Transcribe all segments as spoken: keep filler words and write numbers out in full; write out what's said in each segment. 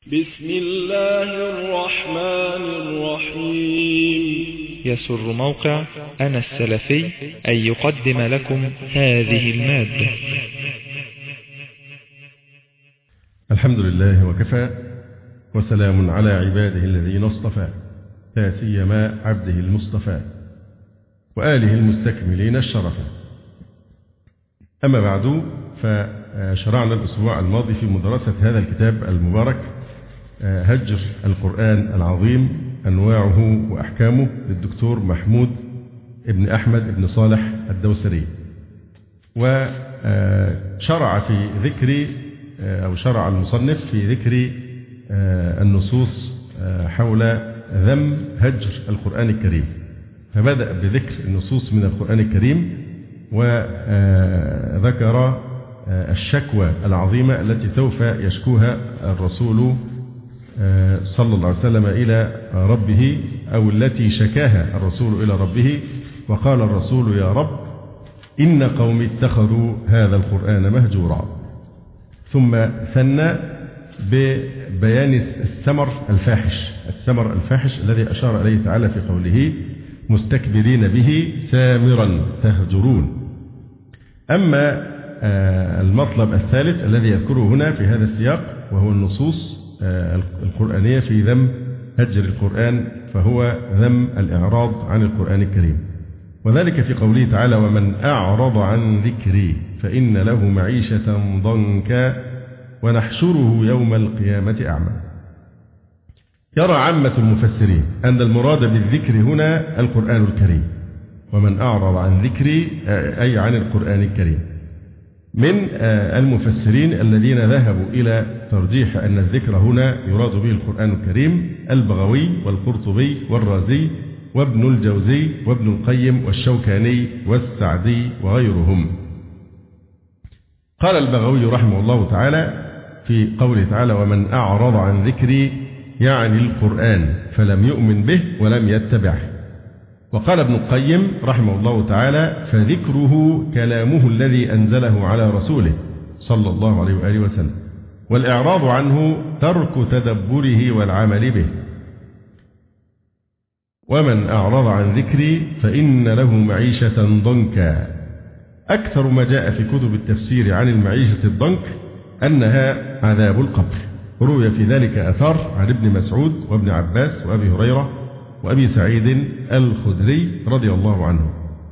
بسم الله الرحمن الرحيم. يسر موقع أنا السلفي أن يقدم لكم هذه المادة. الحمد لله وكفى، وسلام على عباده الذين اصطفى، لا سيما عبده المصطفى وآله المستكملين الشرفا. أما بعد، فشرعنا الأسبوع الماضي في مدرسة هذا الكتاب المبارك هجر القرآن العظيم أنواعه وأحكامه للدكتور محمود ابن أحمد ابن صالح الدوسري، وشرع في ذكر أو شرع المصنف في ذكر النصوص حول ذم هجر القرآن الكريم. فبدأ بذكر النصوص من القرآن الكريم، وذكر الشكوى العظيمة التي سوف يشكوها الرسول صلى الله عليه وسلم إلى ربه، أو التي شكاها الرسول إلى ربه. وقال الرسول: يا رب، إن قومي اتخذوا هذا القرآن مهجورا. ثم ثنى ببيان الثمر الفاحش الثمر الفاحش الذي أشار إليه تعالى في قوله: مستكبرين به سامرا تهجرون. أما المطلب الثالث الذي يذكره هنا في هذا السياق، وهو النصوص القرآنية في ذم هجر القرآن، فهو ذم الإعراض عن القرآن الكريم، وذلك في قوله تعالى: ومن أعرض عن ذكري فإن له معيشة ضنكا ونحشره يوم القيامة أعمى. يرى عامة المفسرين أن المراد بالذكر هنا القرآن الكريم، ومن أعرض عن ذكري أي عن القرآن الكريم. من المفسرين الذين ذهبوا إلى ترجيح أن الذكر هنا يراد به القرآن الكريم البغوي والقرطبي والرازي وابن الجوزي وابن القيم والشوكاني والسعدي وغيرهم. قال البغوي رحمه الله تعالى في قوله تعالى: ومن أعرض عن ذكري يعني القرآن فلم يؤمن به ولم يتبعه. وقال ابن القيم رحمه الله تعالى: فذكره كلامه الذي أنزله على رسوله صلى الله عليه وآله وسلم، والإعراض عنه ترك تدبره والعمل به. ومن أعرض عن ذكري فإن له معيشة ضنكا. أكثر ما جاء في كتب التفسير عن المعيشة الضنك أنها عذاب القبر. روي في ذلك أثار عن ابن مسعود وابن عباس وأبي هريرة وأبي سعيد الخدري رضي الله عنه.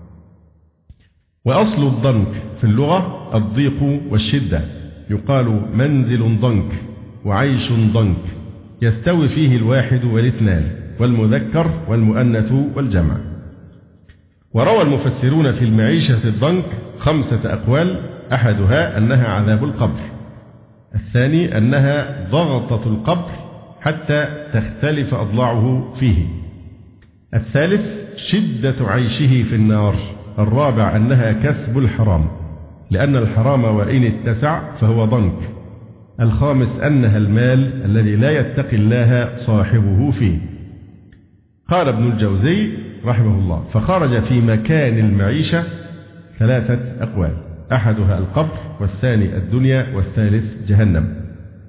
وأصل الضنك في اللغة الضيق والشدة، يقال منزل ضنك وعيش ضنك، يستوي فيه الواحد والاثنان والمذكر والمؤنث والجمع. وروى المفسرون في المعيشة الضنك خمسة أقوال: أحدها أنها عذاب القبر، الثاني أنها ضغطة القبر حتى تختلف أضلاعه فيه، الثالث شدة عيشه في النار، الرابع أنها كسب الحرام لأن الحرام وإن اتسع فهو ضنك، الخامس أنها المال الذي لا يتقي الله صاحبه فيه. قال ابن الجوزي رحمه الله: فخرج في مكان المعيشة ثلاثة أقوال: أحدها القبر، والثاني الدنيا، والثالث جهنم.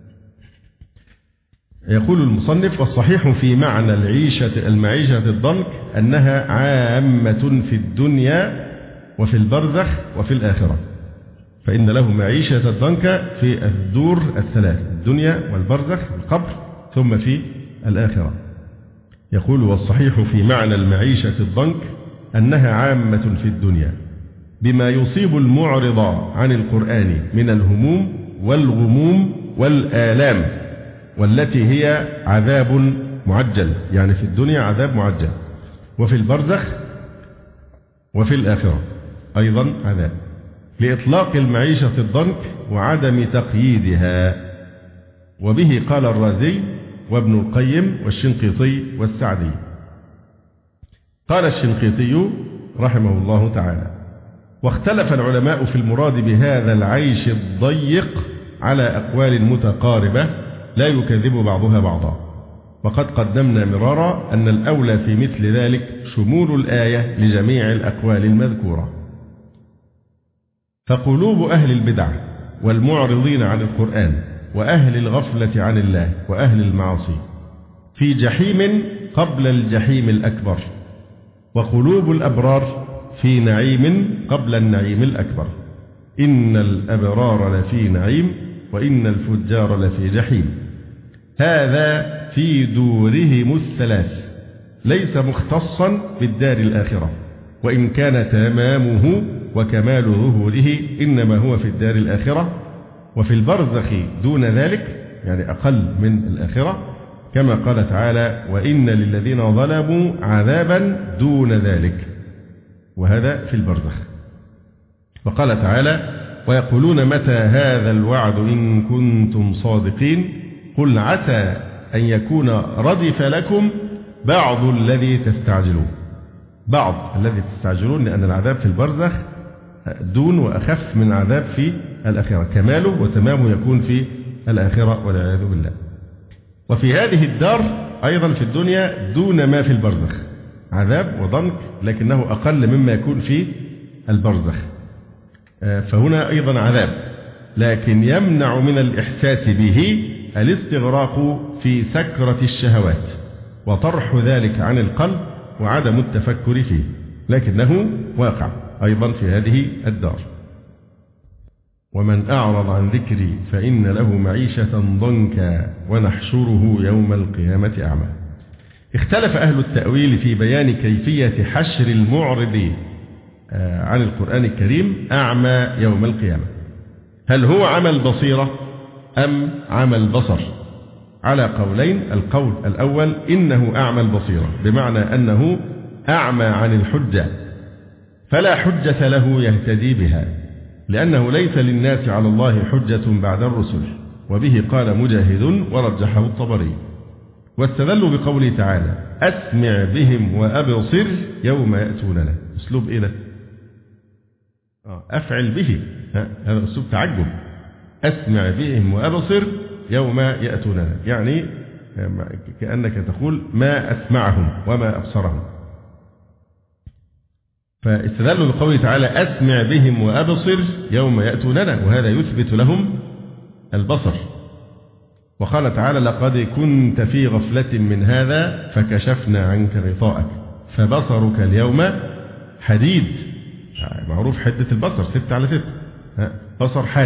يقول المصنف: والصحيح في معنى العيشة المعيشة الضنك أنها عامة في الدنيا وفي البرزخ وفي الآخرة، فإن له معيشة الضنك في الدور الثلاث: الدنيا والبرزخ والقبر، ثم في الآخرة. يقول: والصحيح في معنى المعيشة الضنك أنها عامة في الدنيا بما يصيب المعرض عن القرآن من الهموم والغموم والآلام، والتي هي عذاب معجل، يعني في الدنيا عذاب معجل، وفي البرزخ وفي الآخرة أيضا عذاب، لإطلاق المعيشة الضنك وعدم تقييدها. وبه قال الرازي وابن القيم والشنقيطي والسعدي. قال الشنقيطي رحمه الله تعالى: واختلف العلماء في المراد بهذا العيش الضيق على أقوال متقاربة لا يكذب بعضها بعضا، وقد قدمنا مرارا أن الأولى في مثل ذلك شمول الآية لجميع الأقوال المذكورة. فقلوب أهل البدع والمعرضين عن القرآن وأهل الغفلة عن الله وأهل المعاصي في جحيم قبل الجحيم الأكبر، وقلوب الأبرار في نعيم قبل النعيم الأكبر. إن الأبرار لفي نعيم وإن الفجار لفي جحيم. هذا في دورهم الثلاث، ليس مختصا بالدار الآخرة، وإن كان تمامه وكمال ظهوره إنما هو في الدار الآخرة، وفي البرزخ دون ذلك يعني أقل من الآخرة، كما قال تعالى: وإن للذين ظلموا عذابا دون ذلك، وهذا في البرزخ. وقال تعالى: ويقولون متى هذا الوعد إن كنتم صادقين قل عسى أن يكون ردف لكم بعض الذي تستعجلون. بعض الذي تستعجلون لأن العذاب في البرزخ دون وأخف من عذاب في الآخرة، كماله وتمامه يكون في الآخرة والعياذ بالله. وفي هذه الدار أيضا في الدنيا دون ما في البرزخ، عذاب وضنك لكنه أقل مما يكون في البرزخ. فهنا أيضا عذاب، لكن يمنع من الإحساس به الاستغراق في سكرة الشهوات وطرح ذلك عن القلب وعدم التفكر فيه، لكنه واقع أيضا في هذه الدار. ومن أعرض عن ذكري فإن له معيشة ضنكا ونحشره يوم القيامة أعمى. اختلف أهل التأويل في بيان كيفية حشر المعرض عن القرآن الكريم أعمى يوم القيامة، هل هو عمى البصيرة أم عمى البصر؟ على قولين. القول الأول إنه أعمى البصيرة، بمعنى أنه أعمى عن الحجة فلا حجة له يهتدي بها، لأنه ليس للناس على الله حجة بعد الرسل، وبه قال مجاهد ورجحه الطبري. واستدلوا بقوله تعالى: أسمع بهم وأبصر يوم يأتوننا. أسلوب إيه ده؟ أفعل به، هذا أسلوب تعجب. أسمع بهم وأبصر يوم يأتوننا، يعني كأنك تقول ما أسمعهم وما أبصرهم. فاستدلوا بقوله تعالى: أسمع بهم وأبصر يوم يأتوننا، وهذا يثبت لهم البصر. وقال تعالى: لقد كنت في غفلة من هذا فكشفنا عنك غطاءك فبصرك اليوم حديد. معروف حدة البصر ستة على ستة، بصر حاد،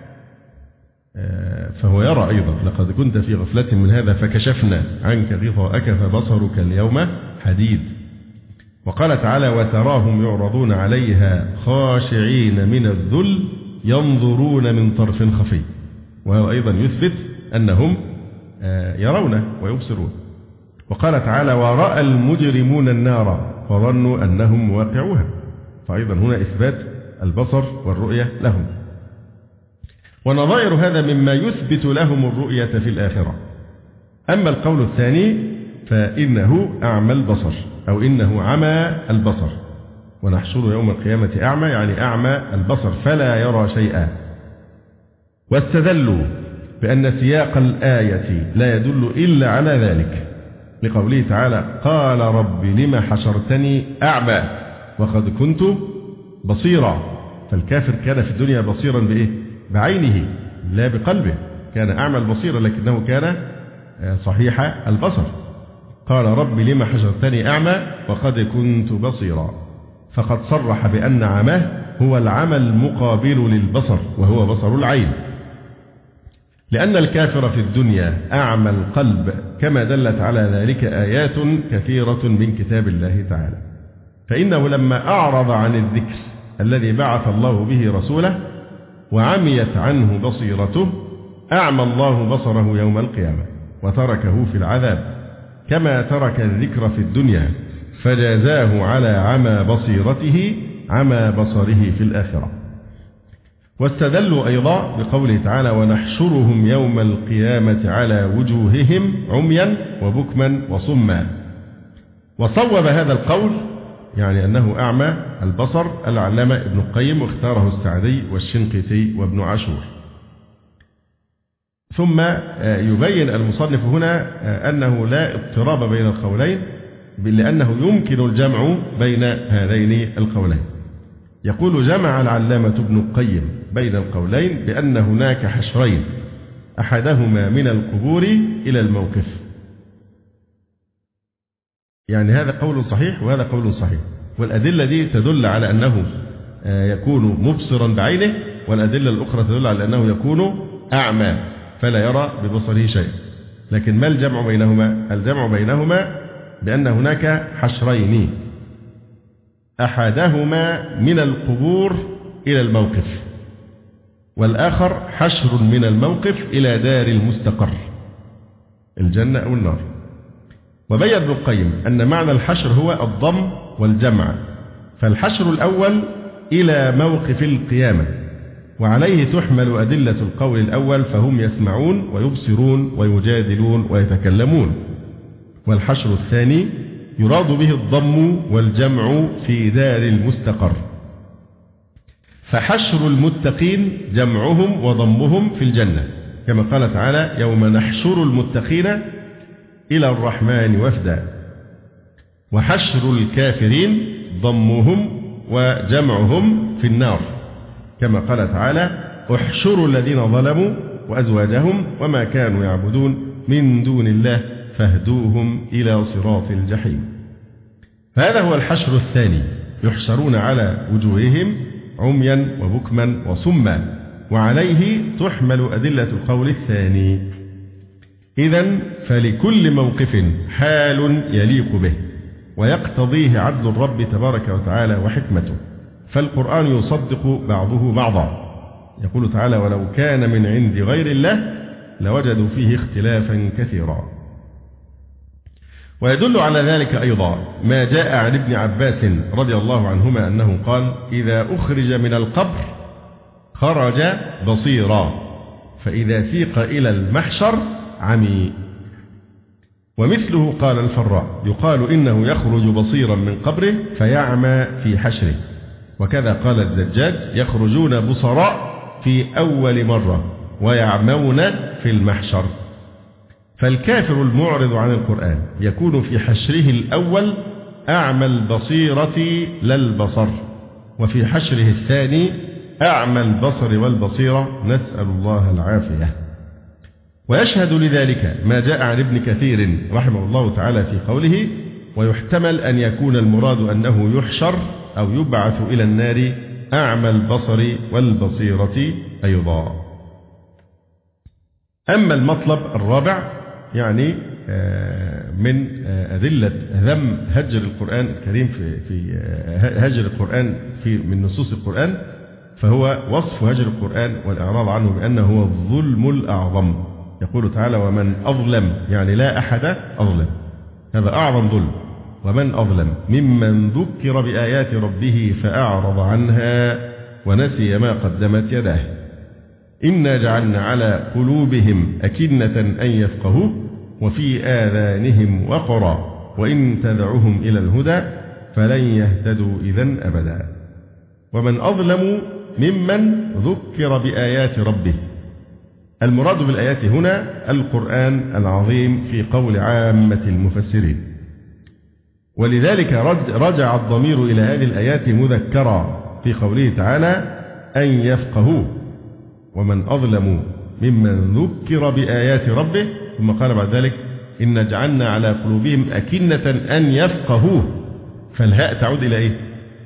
فهو يرى أيضا. لقد كنت في غفلة من هذا فكشفنا عنك غطاءك فبصرك اليوم حديد. وقال تعالى: وتراهم يعرضون عليها خاشعين من الذل ينظرون من طرف خفي، وهو أيضا يثبت أنهم يرون ويبصرون. وقال تعالى: ورأى المجرمون النار فظنوا أنهم واقعوها، فأيضا هنا إثبات البصر والرؤية لهم. ونظائر هذا مما يثبت لهم الرؤية في الآخرة. أما القول الثاني فإنه أعمى البصر، أو إنه عمى البصر، ونحشر يوم القيامة أعمى، يعني أعمى البصر فلا يرى شيئا. واستدلوا بأن سياق الآية لا يدل إلا على ذلك، لقوله تعالى: قال رب لما حشرتني أعمى وقد كنت بصيرا. فالكافر كان في الدنيا بصيرا بإيه؟ بعينه لا بقلبه، كان أعمى البصير لكنه كان صحيح البصر. قال رب لما حشرتني أعمى وقد كنت بصيرا، فقد صرح بأن عماه هو العمى المقابل للبصر، وهو بصر العين، لأن الكافر في الدنيا أعمى القلب، كما دلت على ذلك آيات كثيرة من كتاب الله تعالى. فإنه لما أعرض عن الذكر الذي بعث الله به رسوله وعميت عنه بصيرته أعمى الله بصره يوم القيامة وتركه في العذاب، كما ترك الذكر في الدنيا فجازاه على عمى بصيرته عمى بصره في الآخرة. واستدلوا أيضا بقوله تعالى: ونحشرهم يوم القيامة على وجوههم عميا وبكما وصما. وصوب هذا القول، يعني أنه أعمى البصر، العلامة ابن القيم، واختاره السعدي والشنقيطي وابن عاشور. ثم يبين المصنف هنا أنه لا اضطراب بين القولين، لأنه يمكن الجمع بين هذين القولين. يقول: جمع العلامة ابن القيم بين القولين بأن هناك حشرين، أحدهما من القبور إلى الموقف. يعني هذا قول صحيح وهذا قول صحيح، والأدلة دي تدل على أنه يكون مبصرا بعينه، والأدلة الأخرى تدل على أنه يكون أعمى فلا يرى ببصره شيء. لكن ما الجمع بينهما؟ الجمع بينهما بأن هناك حشرين، أحدهما من القبور إلى الموقف، والآخر حشر من الموقف إلى دار المستقر، الجنة أو النار. وبين ابن القيم أن معنى الحشر هو الضم والجمع، فالحشر الأول إلى موقف القيامة، وعليه تحمل أدلة القول الأول، فهم يسمعون ويبصرون ويجادلون ويتكلمون. والحشر الثاني يراد به الضم والجمع في دار المستقر، فحشر المتقين جمعهم وضمهم في الجنة، كما قال تعالى: يوم نحشر المتقين إلى الرحمن وفدا. وحشر الكافرين ضمهم وجمعهم في النار، كما قال تعالى: احشروا الذين ظلموا وأزواجهم وما كانوا يعبدون من دون الله فاهدوهم إلى صراط الجحيم. فهذا هو الحشر الثاني، يحشرون على وجوههم عميا وبكما وصما، وعليه تحمل أدلة القول الثاني. إذن فلكل موقف حال يليق به ويقتضيه عدل الرب تبارك وتعالى وحكمته، فالقرآن يصدق بعضه بعضا. يقول تعالى: ولو كان من عند غير الله لوجدوا فيه اختلافا كثيرا. ويدل على ذلك أيضا ما جاء عن ابن عباس رضي الله عنهما أنه قال: إذا أخرج من القبر خرج بصيرا، فإذا سيق إلى المحشر عمي. ومثله قال الفراء: يقال إنه يخرج بصيرا من قبره فيعمى في حشره. وكذا قال الزجاج: يخرجون بصراء في أول مرة ويعمون في المحشر. فالكافر المعرض عن القرآن يكون في حشره الأول أعمى البصيرة لا البصر، وفي حشره الثاني أعمى البصر والبصيرة، نسأل الله العافية. ويشهد لذلك ما جاء عن ابن كثير رحمه الله تعالى في قوله: ويحتمل أن يكون المراد أنه يحشر أو يبعث إلى النار أعمى البصر والبصيرة أيضا. أما المطلب الرابع، يعني من أدلة ذم هجر القرآن الكريم في في هجر القرآن في من نصوص القرآن، فهو وصف هجر القرآن والإعراض عنه بأنه هو الظلم الأعظم. يقول تعالى: ومن أظلم، يعني لا أحد أظلم، هذا أعظم ظلم. ومن أظلم ممن ذكر بآيات ربه فأعرض عنها ونسي ما قدمت يداه إنا جعلنا على قلوبهم أكنة أن يفقهوه وفي آذانهم وقرا وإن تدعوهم إلى الهدى فلن يهتدوا إذن أبدا. ومن أظلم ممن ذكر بآيات ربه. المراد بالآيات هنا القرآن العظيم في قول عامة المفسرين، ولذلك رجع الضمير إلى هذه الآيات مذكرا في قوله تعالى: أن يفقهوه. ومن أظلم ممن ذكر بآيات ربه، ثم قال بعد ذلك: إن جعلنا على قلوبهم أكنة أن يفقهوه. فالهاء تعود إلى إيه؟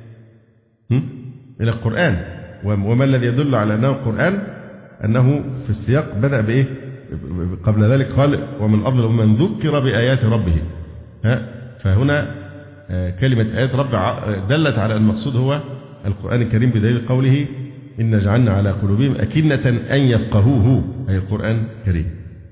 إلى القرآن. وما الذي يدل على أنه القرآن؟ أنه في السياق بدأ بإيه؟ قبل ذلك قال: ومن أظلم ممن ذكر بآيات ربه. ها؟ فهنا كلمة آيات رب دلت على المقصود هو القرآن الكريم بدليل قوله: إن جعلنا على قلوبهم أكنة أن يفقهوه، أي القرآن الكريم.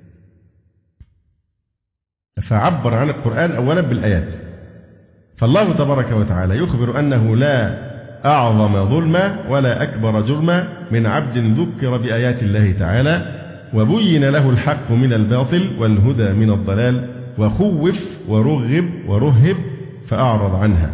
فعبر عن القرآن أولا بالآيات. فالله تبارك وتعالى يخبر أنه لا أعظم ظلما ولا أكبر جرما من عبد ذكر بآيات الله تعالى وبين له الحق من الباطل والهدى من الضلال وخوف ورغب ورهب فأعرض عنها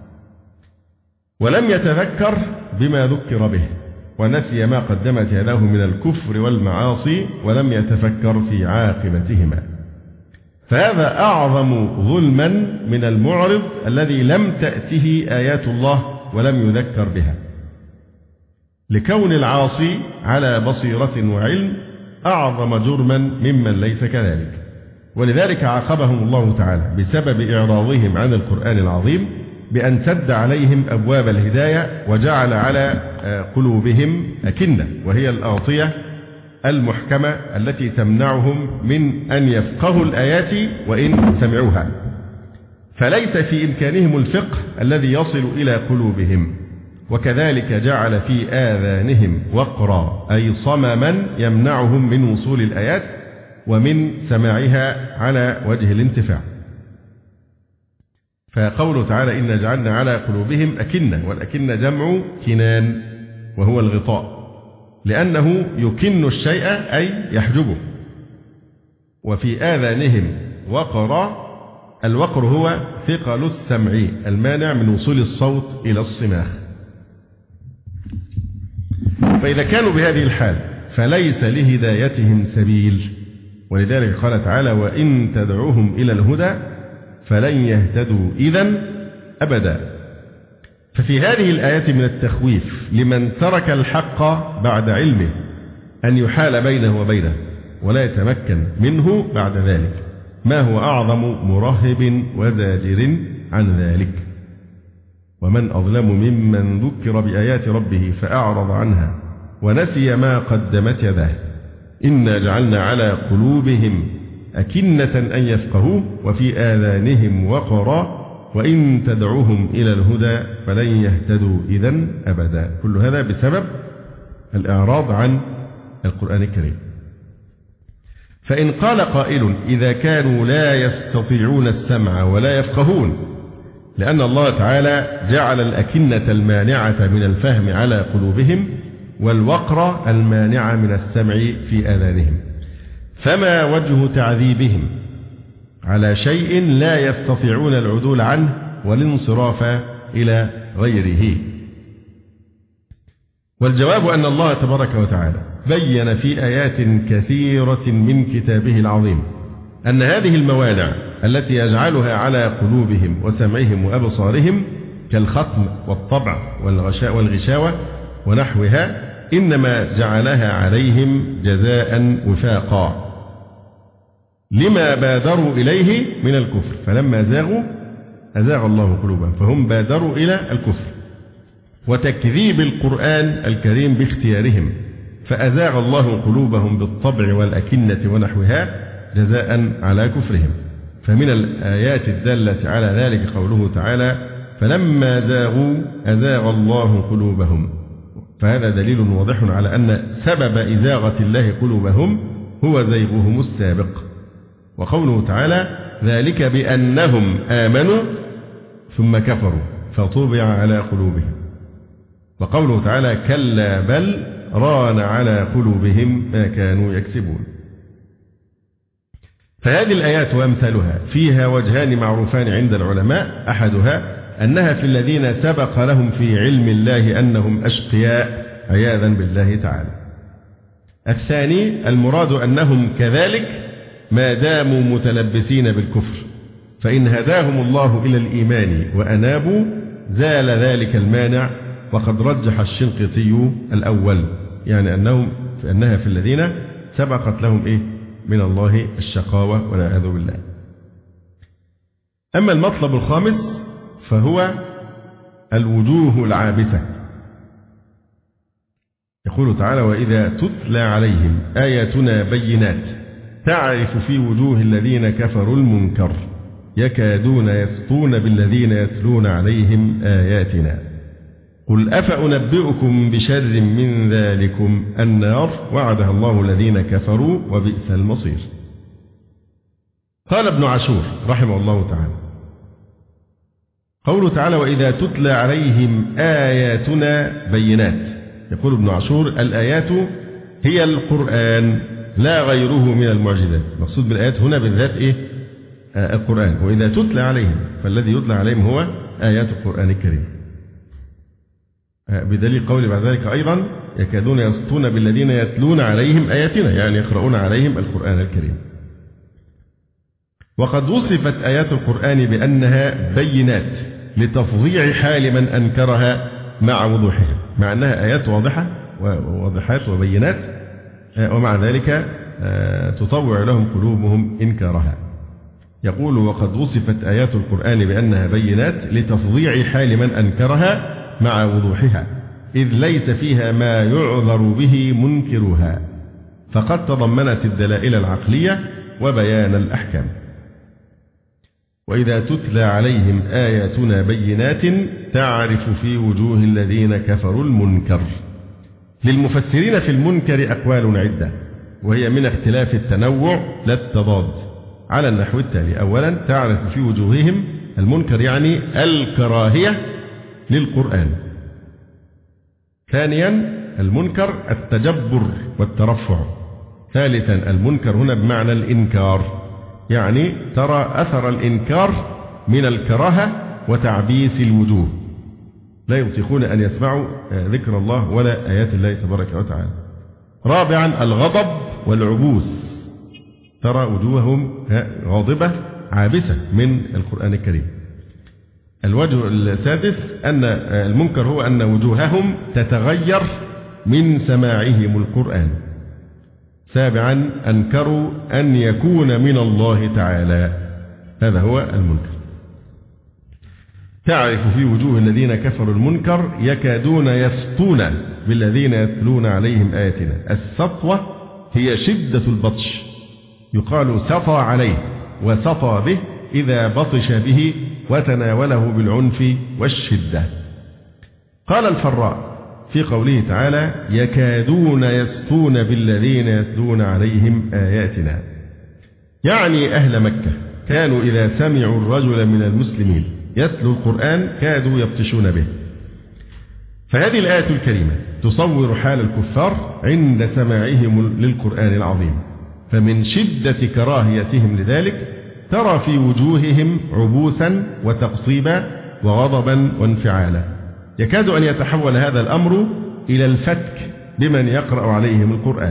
ولم يتذكر بما ذكر به ونسي ما قدمت يداه من الكفر والمعاصي ولم يتفكر في عاقبتهما. فهذا أعظم ظلما من المعرض الذي لم تأته آيات الله ولم يذكر بها، لكون العاصي على بصيرة وعلم أعظم جرما ممن ليس كذلك. ولذلك عاقبهم الله تعالى بسبب إعراضهم عن القرآن العظيم بأن سد عليهم أبواب الهداية وجعل على قلوبهم أكنة، وهي الأغطية المحكمة التي تمنعهم من أن يفقهوا الآيات وإن سمعوها، فليس في إمكانهم الفقه الذي يصل إلى قلوبهم. وكذلك جعل في آذانهم وقرا أي صمما يمنعهم من وصول الآيات ومن سماعها على وجه الانتفاع. فقوله تعالى إنا جعلنا على قلوبهم أكنة، والأكنة جمع كنان وهو الغطاء، لأنه يكن الشيء أي يحجبه. وفي آذانهم وقرا، الوقر هو ثقل السمع المانع من وصول الصوت إلى الصماخ. فإذا كانوا بهذه الحال فليس لهدايتهم سبيل، ولذلك قال تعالى وإن تدعوهم إلى الهدى فلن يهتدوا إذن أبدا. ففي هذه الآيات من التخويف لمن ترك الحق بعد علمه أن يحال بينه وبينه ولا يتمكن منه بعد ذلك، ما هو أعظم مرهب وزاجر عن ذلك. ومن أظلم ممن ذكر بآيات ربه فأعرض عنها ونسي ما قدمت يداه إنا جعلنا على قلوبهم أكنة أن يفقهوه وفي آذانهم وقرا وإن تدعوهم إلى الهدى فلن يهتدوا إذن أبدا. كل هذا بسبب الإعراض عن القرآن الكريم. فإن قال قائل إذا كانوا لا يستطيعون السمع ولا يفقهون، لأن الله تعالى جعل الأكنة المانعة من الفهم على قلوبهم والوقر المانع من السمع في آذانهم، فما وجه تعذيبهم على شيء لا يستطيعون العدول عنه والانصراف إلى غيره؟ والجواب أن الله تبارك وتعالى بين في آيات كثيرة من كتابه العظيم أن هذه الموانع التي يجعلها على قلوبهم وسمعهم وأبصارهم كالختم والطبع والغشاوة ونحوها إنما جعلها عليهم جزاء وفاقا لما بادروا إليه من الكفر، فلما زاغوا أزاغ الله قلوبهم فهم بادروا إلى الكفر وتكذيب القرآن الكريم باختيارهم، فأزاغ الله قلوبهم بالطبع والأكنة ونحوها جزاء على كفرهم. فمن الآيات الدالة على ذلك قوله تعالى فلما زاغوا أزاغ الله قلوبهم، فهذا دليل واضح على أن سبب إزاغة الله قلوبهم هو زيغهم السابق. وقوله تعالى ذلك بأنهم آمنوا ثم كفروا فطبع على قلوبهم. وقوله تعالى كلا بل ران على قلوبهم ما كانوا يكسبون. فهذه الآيات وأمثالها فيها وجهان معروفان عند العلماء، أحدها أنها في الذين سبق لهم في علم الله أنهم أشقياء عياذا بالله تعالى. الثاني المراد أنهم كذلك ما داموا متلبسين بالكفر، فإن هداهم الله إلى الإيمان وأنابوا زال ذلك المانع. وقد رجح الشنقيطي الأول، يعني أنهم في أنها في الذين سبقت لهم إيه من الله الشقاوة والعياذ بالله. أما المطلب الخامس فهو الوجوه العابسة. يقول تعالى وإذا تتلى عليهم آياتنا بينات تعرف في وجوه الذين كفروا المنكر يكادون يسطون بالذين يتلون عليهم آياتنا قل أفأنبئكم بشر من ذلكم النار وعدها الله الذين كفروا وبئس المصير. قال ابن عاشور رحمه الله تعالى قوله تعالى وإذا تتلى عليهم آياتنا بينات، يقول ابن عاشور الآيات هي القرآن لا غيره من المعجزات. مقصود بالآيات هنا بالذات إيه؟ آه القرآن. وإذا تتلى عليهم فالذي يتلى عليهم هو آيات القرآن الكريم، آه بدليل قول بعد ذلك أيضا يكادون يسطون بالذين يتلون عليهم آياتنا، يعني يقرؤون عليهم القرآن الكريم. وقد وصفت آيات القرآن بأنها بينات لتفظيع حال من أنكرها مع وضوحها، مع أنها آيات واضحة وواضحات وبينات، ومع ذلك تطوع لهم قلوبهم إنكارها. يقول: وقد وصفت آيات القرآن بأنها بينات لتفضيع حال من أنكرها مع وضوحها، إذ ليس فيها ما يعذر به منكرها، فقد تضمنت الدلائل العقلية وبيان الأحكام. وإذا تتلى عليهم آياتنا بينات تعرف في وجوه الذين كفروا المنكر. للمفسرين في المنكر أقوال عدة، وهي من اختلاف التنوع لا التضاد، على النحو التالي: أولا، تعرف في وجوههم المنكر يعني الكراهية للقرآن. ثانيا، المنكر التجبر والترفع. ثالثا، المنكر هنا بمعنى الإنكار، يعني ترى أثر الإنكار من الكراهة وتعبيس الوجوه، لا يطيقون أن يسمعوا ذكر الله ولا آيات الله تبارك وتعالى. رابعا، الغضب والعبوس، ترى وجوههم غاضبة عابسة من القرآن الكريم. الوجه السادس أن المنكر هو أن وجوههم تتغير من سماعهم القرآن. سابعا، أنكروا أن يكون من الله تعالى، هذا هو المنكر. تعرف في وجوه الذين كفروا المنكر يكادون يسطون بالذين يتلون عليهم آياتنا. السطوة هي شدة البطش، يقال سطى عليه وسطى به إذا بطش به وتناوله بالعنف والشدة. قال الفراء في قوله تعالى: يكادون يسطون بالذين يتلون عليهم آياتنا، يعني أهل مكة كانوا إذا سمعوا الرجل من المسلمين يتلو القرآن كادوا يبطشون به. فهذه الآية الكريمة تصور حال الكفار عند سماعهم للقرآن العظيم، فمن شدة كراهيتهم لذلك ترى في وجوههم عبوسا وتقصيبا وغضبا وانفعالا، يكاد أن يتحول هذا الأمر إلى الفتك بمن يقرأ عليهم القرآن،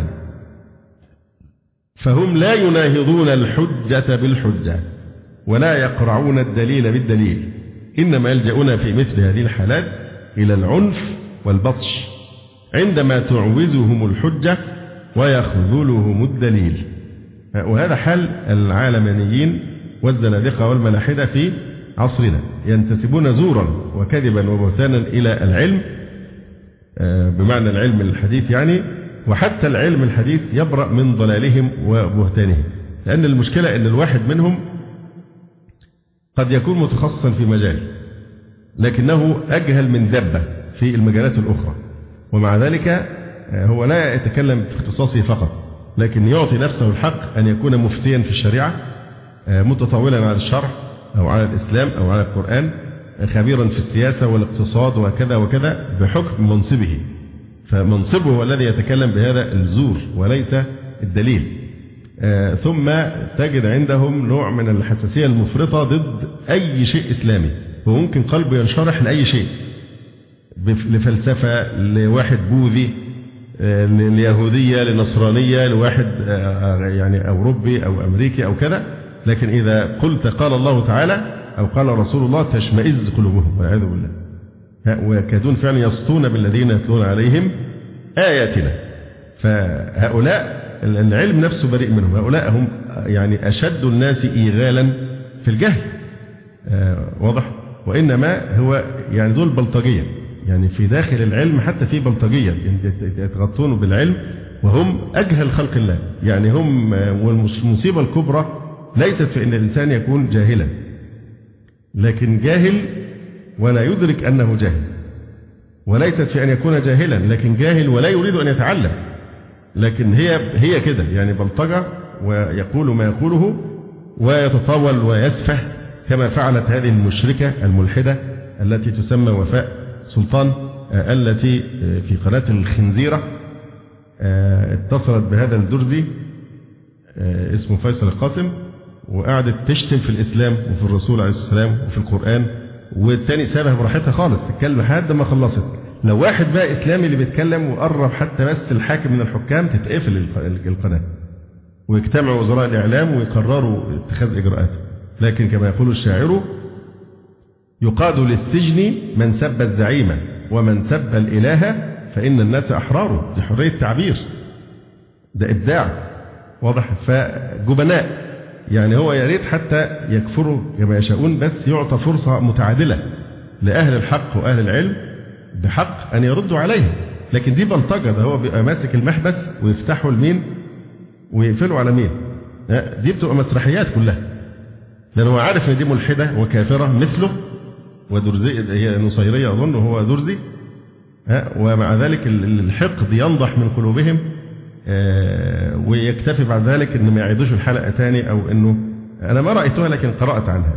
فهم لا يناهضون الحجة بالحجة ولا يقرعون الدليل بالدليل، إنما يلجؤون في مثل هذه الحالات إلى العنف والبطش عندما تعوزهم الحجة ويخذلهم الدليل. وهذا حال العالمانيين والزنادقة والملاحدة في عصرنا، ينتسبون زورا وكذبا وبهتانا إلى العلم بمعنى العلم الحديث يعني، وحتى العلم الحديث يبرأ من ضلالهم وبهتانهم، لأن المشكلة أن الواحد منهم قد يكون متخصصا في مجال لكنه أجهل من دبة في المجالات الأخرى، ومع ذلك هو لا يتكلم في اختصاصه فقط، لكن يعطي نفسه الحق أن يكون مفتيا في الشريعة، متطاولا على الشرع أو على الإسلام أو على القرآن، خبيرا في السياسة والاقتصاد وكذا وكذا بحكم منصبه، فمنصبه هو الذي يتكلم بهذا الزور وليس الدليل. ثم تجد عندهم نوع من الحساسية المفرطة ضد أي شيء إسلامي، وممكن قلبه ينشرح لأي شيء، لفلسفة، لواحد بوذي، ليهودية، لنصرانية، لواحد يعني أوروبي أو أمريكي أو كذا، لكن إذا قلت قال الله تعالى أو قال رسول الله تشمئز قلوبهم والعياذ بالله، ويكادون فعلا يسطون بالذين يتلون عليهم آياتنا. فهؤلاء العلم نفسه بريء منهم، هؤلاء هم يعني أشد الناس إيغالا في الجهل، واضح؟ وإنما هو يعني ذو البلطجية، يعني في داخل العلم حتى في بلطجية يتغطون بالعلم وهم أجهل خلق الله. يعني هم، والمصيبة الكبرى ليست في أن الإنسان يكون جاهلا، لكن جاهل ولا يدرك أنه جاهل، وليست في أن يكون جاهلا لكن جاهل ولا يريد أن يتعلم، لكن هي هي كده يعني بلطجة، ويقول ما يقوله ويتطاول ويسفه كما فعلت هذه المشركة الملحدة التي تسمى وفاء سلطان، التي في قناة الخنزيرة اتصلت بهذا الدرزي اسمه فيصل القاسم، وقعدت تشتم في الإسلام وفي الرسول عليه الصلاة والسلام وفي القرآن، والتاني سابها براحتها خالص تتكلم لحد ما خلصت. لو واحد بقى إسلامي اللي بيتكلم وقرب حتى بس الحاكم من الحكام تتقفل القناة، ويجتمعوا وزراء الإعلام ويقرروا اتخاذ إجراءات. لكن كما يقول الشاعر: يقاد للسجن من سب الزعيم ومن سب الإله فإن الناس أحرار. دي حرية تعبير، ده إبداع واضح. فجبناء يعني هو يا ريت حتى يكفروا كما يشاءون، بس يعطى فرصة متعادلة لأهل الحق وأهل العلم بحق أن يردوا عليه. لكن دي بلطجة، ده هو بيبقى ماسك المحبس ويفتحوا لمين ويقفلوا على مين. دي بتبقى مسرحيات كلها، لأنه هو عارف إن دي ملحدة وكافرة مثله، ودرزي هي نصيرية أظن وهو درزي، ومع ذلك الحقد ينضح من قلوبهم، ويكتفي بعد ذلك إن ما يعيدوش الحلقة تاني، أو إنه أنا ما رأيتها لكن قرأت عنها.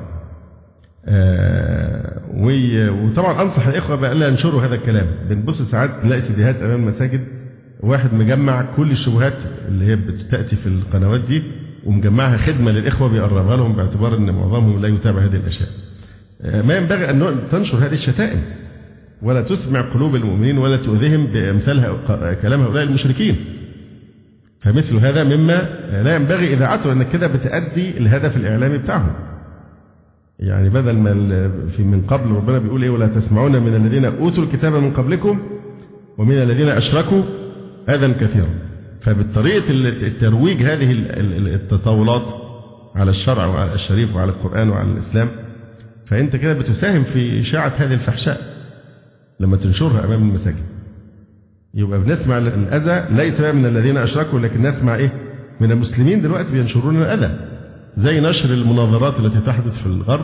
وطبعا أنصح الإخوة بألا ينشروا هذا الكلام. بنبص ساعات نلاقي سيديهات أمام المساجد واحد مجمع كل الشبهات اللي هي بتأتي في القنوات دي ومجمعها خدمة للإخوة بيقربها لهم، باعتبار أن معظمهم لا يتابع هذه الأشياء. ما ينبغي أن تنشر هذه الشتائم ولا تسمع قلوب المؤمنين ولا تؤذيهم بأمثال كلام هؤلاء المشركين. فمثل هذا مما لا ينبغي إذاعته، لأن كده بتأدي الهدف الإعلامي بتاعهم. يعني بدل ما في من قبل ربنا بيقول إيه: ولا تسمعون من الذين أوتوا الكتاب من قبلكم ومن الذين أشركوا أذى كثيرا. فبالطريقة الترويج هذه التطاولات على الشرع وعلى الشريف وعلى القرآن وعلى الإسلام، فأنت كده بتساهم في إشاعة هذه الفحشاء لما تنشرها أمام المساجد. يبقى بنسمع الأذى ليس من الذين أشركوا، لكن نسمع إيه؟ من المسلمين دلوقتي بينشرون الأذى، زي نشر المناظرات التي تحدث في الغرب.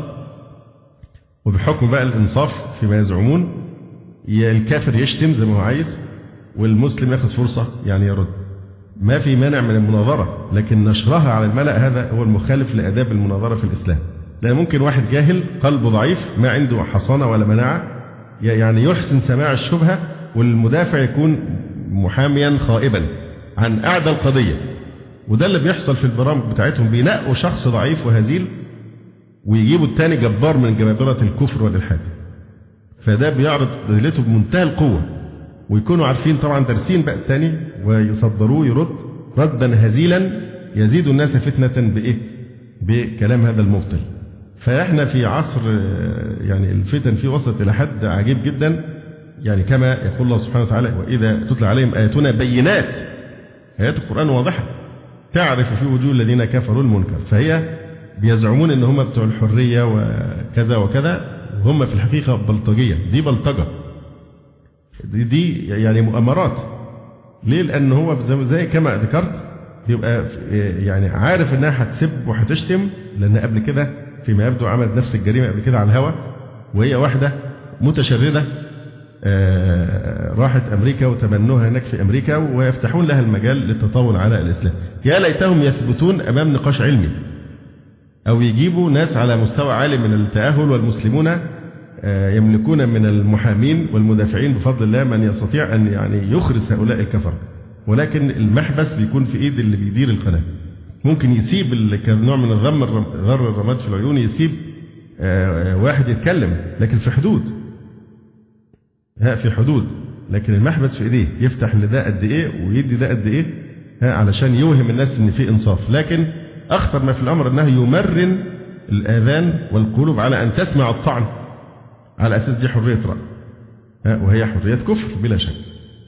وبحكم بقى الإنصاف فيما يزعمون، الكافر يشتم زي ما هو عايز والمسلم ياخذ فرصة يعني يرد. ما في مانع من المناظرة، لكن نشرها على الملأ هذا هو المخالف لآداب المناظرة في الإسلام. لأن ممكن واحد جاهل قلبه ضعيف ما عنده حصانة ولا مناعة يعني يحسن سماع الشبهة، والمدافع يكون محاميا خائبا عن أعدى القضية. وده اللي بيحصل في البرامج بتاعتهم، بينقوا شخص ضعيف وهزيل ويجيبوا التاني جبار من جبابرة الكفر والإلحاد. فده بيعرض دليلته بمنتهى القوة، ويكونوا عارفين طبعا دارسين بقى الثاني ويصدروه يرد ردا هزيلا يزيد الناس فتنة بإيه؟ بكلام هذا المبطل. فإحنا في عصر يعني الفتن فيه وصلت إلى حد عجيب جدا، يعني كما يقول الله سبحانه وتعالى: وإذا تتلى عليهم آياتنا بينات. آيات القرآن واضحة تعرف في وجوه الذين كفروا المنكر. فهي بيزعمون إن هم بتوع الحرية وكذا وكذا، وهم في الحقيقة بلطجية. دي بلطجة، دي يعني مؤامرات. ليه؟ لأن هو زي كما ذكرت بيبقى يعني عارف إنها هتسب وهتشتم، لأن قبل كده فيما يبدو عملت نفس الجريمة قبل كده على الهوى، وهي واحدة متشردة راحت أمريكا وتبنوها هناك في أمريكا، ويفتحون لها المجال للتطاول على الإسلام. يا ليتهم يثبتون أمام نقاش علمي، أو يجيبوا ناس على مستوى عالي من التأهل، والمسلمون يملكون من المحامين والمدافعين بفضل الله من يستطيع أن يعني يخرج هؤلاء الكفر. ولكن المحبس بيكون في إيد اللي بيدير القناة. ممكن يسيب كنوع من الغم غر الرماد في العيون، يسيب واحد يتكلم لكن في حدود، ها في حدود. لكن المحبس في إيديه، يفتح لده قد إيه ويدي ده قد إيه، ها علشان يوهم الناس إن في إنصاف. لكن أخطر ما في الأمر أنه يمرن الآذان والقلوب على أن تسمع الطعن على أساس دي حرية رأي، وهي حرية كفر بلا شك.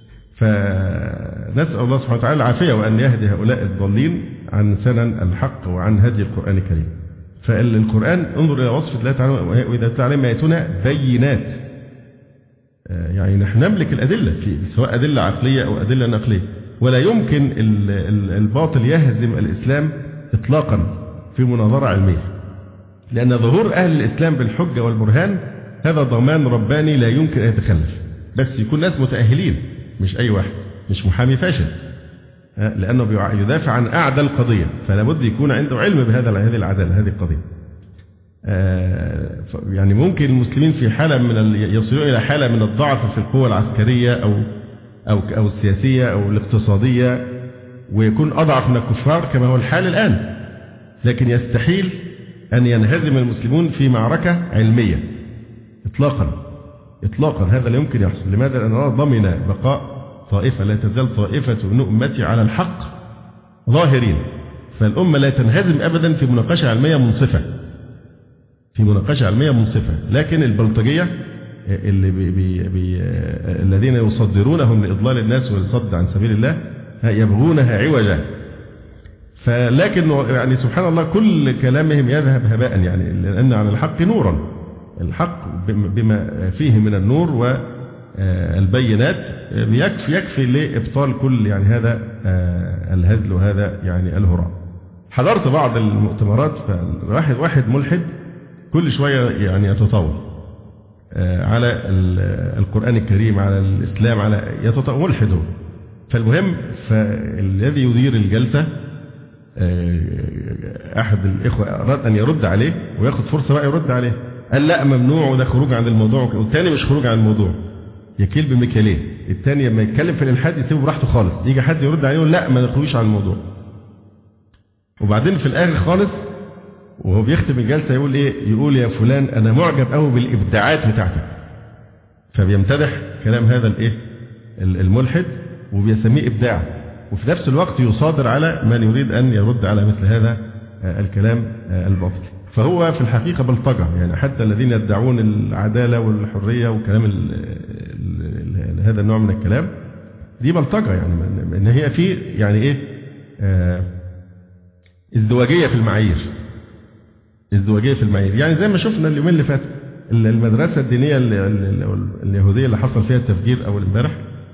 فنسأل الله سبحانه وتعالى العافية، وأن يهدي هؤلاء الضالين عن سنن الحق وعن هدي القرآن الكريم. فالقرآن انظر إلى وصف الله تعالى: وإذا تتلى عليهم آياتنا بينات. يعني نحن نملك الأدلة، في سواء أدلة عقلية أو أدلة نقلية، ولا يمكن الباطل يهزم الإسلام إطلاقا في مناظرة علمية، لأن ظهور أهل الإسلام بالحجة والبرهان هذا ضمان رباني لا يمكن أن يتخلف. بس يكون ناس متأهلين، مش أي واحد، مش محامي فاشل، لأنه يدافع عن أعدى القضية، فلا بد يكون عنده علم بهذا هذه العدالة هذه القضية. يعني ممكن المسلمين في حالة من يصلون إلى حالة من الضعف في القوة العسكرية أو أو أو السياسية أو الاقتصادية، ويكون أضعف من الكفار كما هو الحال الآن. لكن يستحيل أن ينهزم المسلمون في معركة علمية إطلاقا إطلاقا. هذا لا يمكن يحصل. لماذا؟ لأن الله ضمن بقاء طائفة، لا تزال طائفة من أمتي على الحق ظاهرين. فالأمة لا تنهزم أبدا في مناقشة علمية منصفة، في مناقشة علمية منصفة. لكن البلطجية اللي بي بي بي الذين يصدرونهم لإضلال الناس والصد عن سبيل الله، يبغونها عوجا. فلكن يعني سبحان الله كل كلامهم يذهب هباء، يعني لأن على الحق نورا، الحق بما فيه من النور والبينات يكفي يكفي لإبطال كل يعني هذا الهزل وهذا يعني الهراء. حضرت بعض المؤتمرات، فواحد واحد ملحد كل شوية يعني يتطاول على القرآن الكريم، على الإسلام، على يتطاول ملحد هو. فالمهم فالذي يدير الجلسة أحد الإخوة أراد أن يرد عليه ويأخذ فرصة بقى يرد عليه، قال لا ممنوع وده خروج عن الموضوع، والتاني مش خروج عن الموضوع، يكيل بمكيالين. التاني لما يتكلم في الإلحاد يسيبه براحته خالص، يجي حد يرد عليه يقول لا ما نخرجش عن الموضوع. وبعدين في الآخر خالص وهو بيختم الجلسة يقول إيه؟ يقول يا فلان أنا معجب قوي بالإبداعات بتاعتك. فبيمتدح كلام هذا الإيه؟ الملحد وبيسميه إبداع، وفي نفس الوقت يصادر على من يريد أن يرد على مثل هذا الكلام الباطل. فهو في الحقيقة بلطجة، يعني حتى الذين يدعون العدالة والحرية وكلام ال ال هذا النوع من الكلام دي بلطجة، يعني إن هي في يعني إيه آه ازدواجية في المعايير، ازدواجية في المعايير. يعني زي ما شفنا اليومين اللي فاتوا المدرسة الدينية اليهودية اللي حصل فيها التفجير أول امبارح،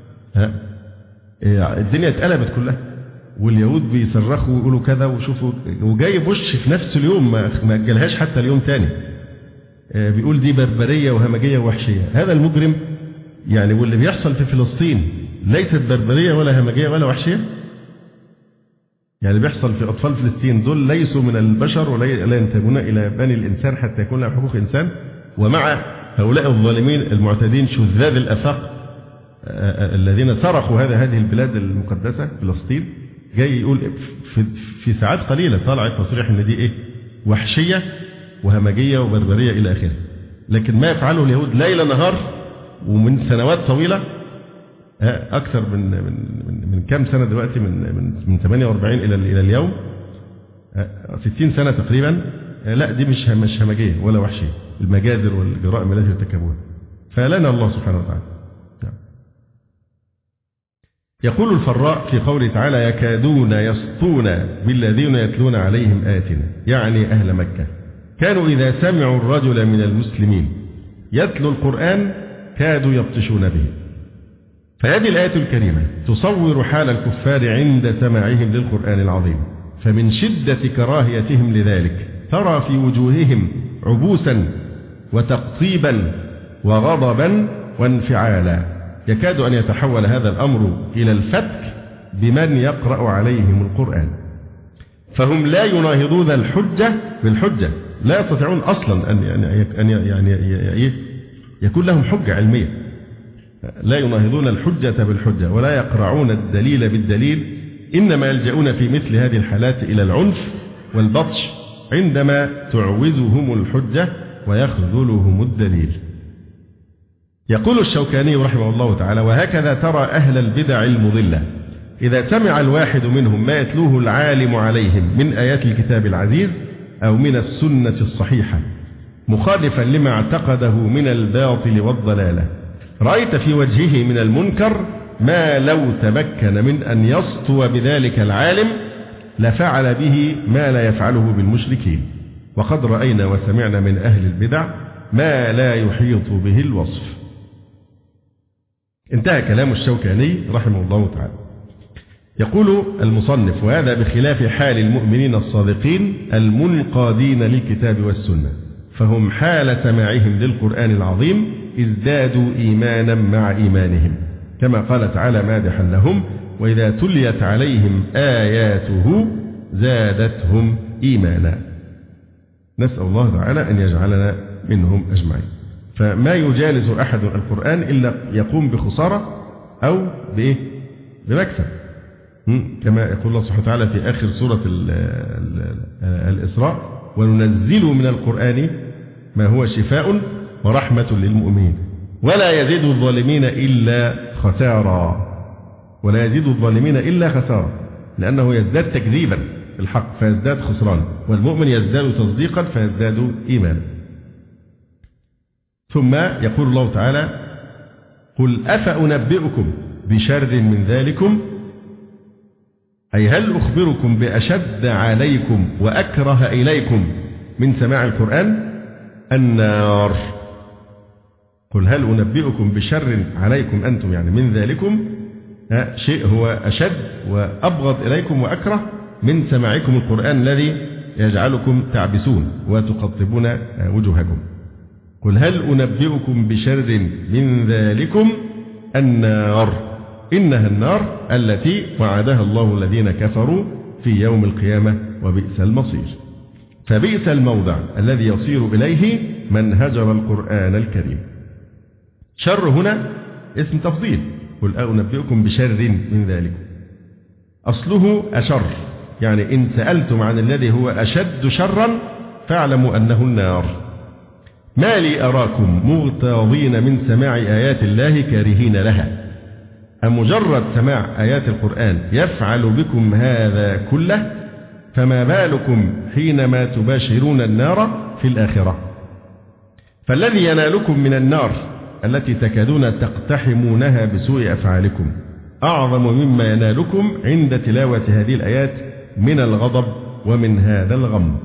الدنيا اتقلبت كلها، واليهود بيصرخوا ويقولوا كذا وشوفوا، وجاي بوش في نفس اليوم ما أجلهاش حتى اليوم تاني بيقول دي بربرية وهمجية ووحشية. هذا المجرم يعني، واللي بيحصل في فلسطين ليست بربرية ولا همجية ولا وحشية. يعني بيحصل في أطفال فلسطين دول ليسوا من البشر ولا ينتمون إلى بني الإنسان حتى يكون لهم حقوق إنسان، ومع هؤلاء الظالمين المعتدين شذاذ الآفاق الذين سرقوا هذا هذه البلاد المقدسة فلسطين، جاي يقول في, في ساعات قليلة طلع التصريح ان دي ايه وحشية وهمجية وبربرية الى اخره. لكن ما يفعله اليهود ليل نهار ومن سنوات طويلة، اكثر من من من, من كام سنة دلوقتي، من من من ثمانية وأربعين الى الى اليوم ستين سنة تقريبا، لا دي مش مش همجية ولا وحشية، المجازر والجرائم التي ارتكبوها. فلنا الله سبحانه وتعالى. يقول الفراء في قوله تعالى يكادون يسطون بالذين يتلون عليهم آياتنا، يعني أهل مكة كانوا إذا سمعوا الرجل من المسلمين يتلو القرآن كادوا يبطشون به. فهذه الآية الكريمة تصور حال الكفار عند سماعهم للقرآن العظيم، فمن شدة كراهيتهم لذلك ترى في وجوههم عبوسا وتقطيبا وغضبا وانفعالا، يكاد أن يتحول هذا الأمر إلى الفتك بمن يقرأ عليهم القرآن. فهم لا يناهضون الحجة بالحجة، لا يستطيعون أصلا أن يعني يعني يكون لهم حجة علمية، لا يناهضون الحجة بالحجة ولا يقرعون الدليل بالدليل، إنما يلجؤون في مثل هذه الحالات إلى العنف والبطش عندما تعوزهم الحجة ويخذلهم الدليل. يقول الشوكاني رحمه الله تعالى وهكذا ترى أهل البدع المضلة إذا سمع الواحد منهم ما يتلوه العالم عليهم من آيات الكتاب العزيز أو من السنة الصحيحة مخالفا لما اعتقده من الباطل والضلالة، رأيت في وجهه من المنكر ما لو تمكن من أن يسطو بذلك العالم لفعل به ما لا يفعله بالمشركين، وقد رأينا وسمعنا من أهل البدع ما لا يحيط به الوصف. انتهى كلام الشوكاني رحمه الله تعالى. يقول المصنف وهذا بخلاف حال المؤمنين الصادقين المنقادين للكتاب والسنة، فهم حال سماعهم للقرآن العظيم ازدادوا إيمانا مع إيمانهم، كما قال تعالى مادحا لهم وإذا تليت عليهم آياته زادتهم إيمانا. نسأل الله تعالى أن يجعلنا منهم أجمعين. فما يجالس أحد القرآن إلا يقوم بخسارة أو بإيه؟ بمكسب، كما يقول الله سبحانه وتعالى في آخر سورة ال ال الإسراء وننزل من القرآن ما هو شفاء ورحمة للمؤمنين ولا يزيد الظالمين إلا خسارا، ولا يزيد الظالمين إلا خسارا، لأنه يزداد تكذيبا بالحق فيزداد خسران، والمؤمن يزداد تصديقا فيزداد إيمانا. ثم يقول الله تعالى قل أفأنبئكم بشر من ذلكم أي هل أخبركم بأشد عليكم وأكره إليكم من سماع القرآن؟ النار. قل هل أنبئكم بشر عليكم أنتم يعني من ذلكم شيء هو أشد وأبغض إليكم وأكره من سماعكم القرآن الذي يجعلكم تعبسون وتقطبون وجوهكم. قل هل أنبئكم بشر من ذلكم؟ النار. إنها النار التي وعدها الله الذين كفروا في يوم القيامة وبئس المصير. فبئس الموضع الذي يصير إليه من هجر القرآن الكريم. شر هنا اسم تفضيل. قل أنبئكم بشر من ذلك. أصله أشر، يعني إن سألتم عن الذي هو أشد شرا فاعلموا أنه النار. ما لي أراكم مغتاظين من سماع آيات الله كارهين لها. أمجرد سماع آيات القرآن يفعل بكم هذا كله؟ فما بالكم حينما تباشرون النار في الآخرة. فالذي ينالكم من النار التي تكادون تقتحمونها بسوء أفعالكم أعظم مما ينالكم عند تلاوة هذه الآيات من الغضب ومن هذا الغم.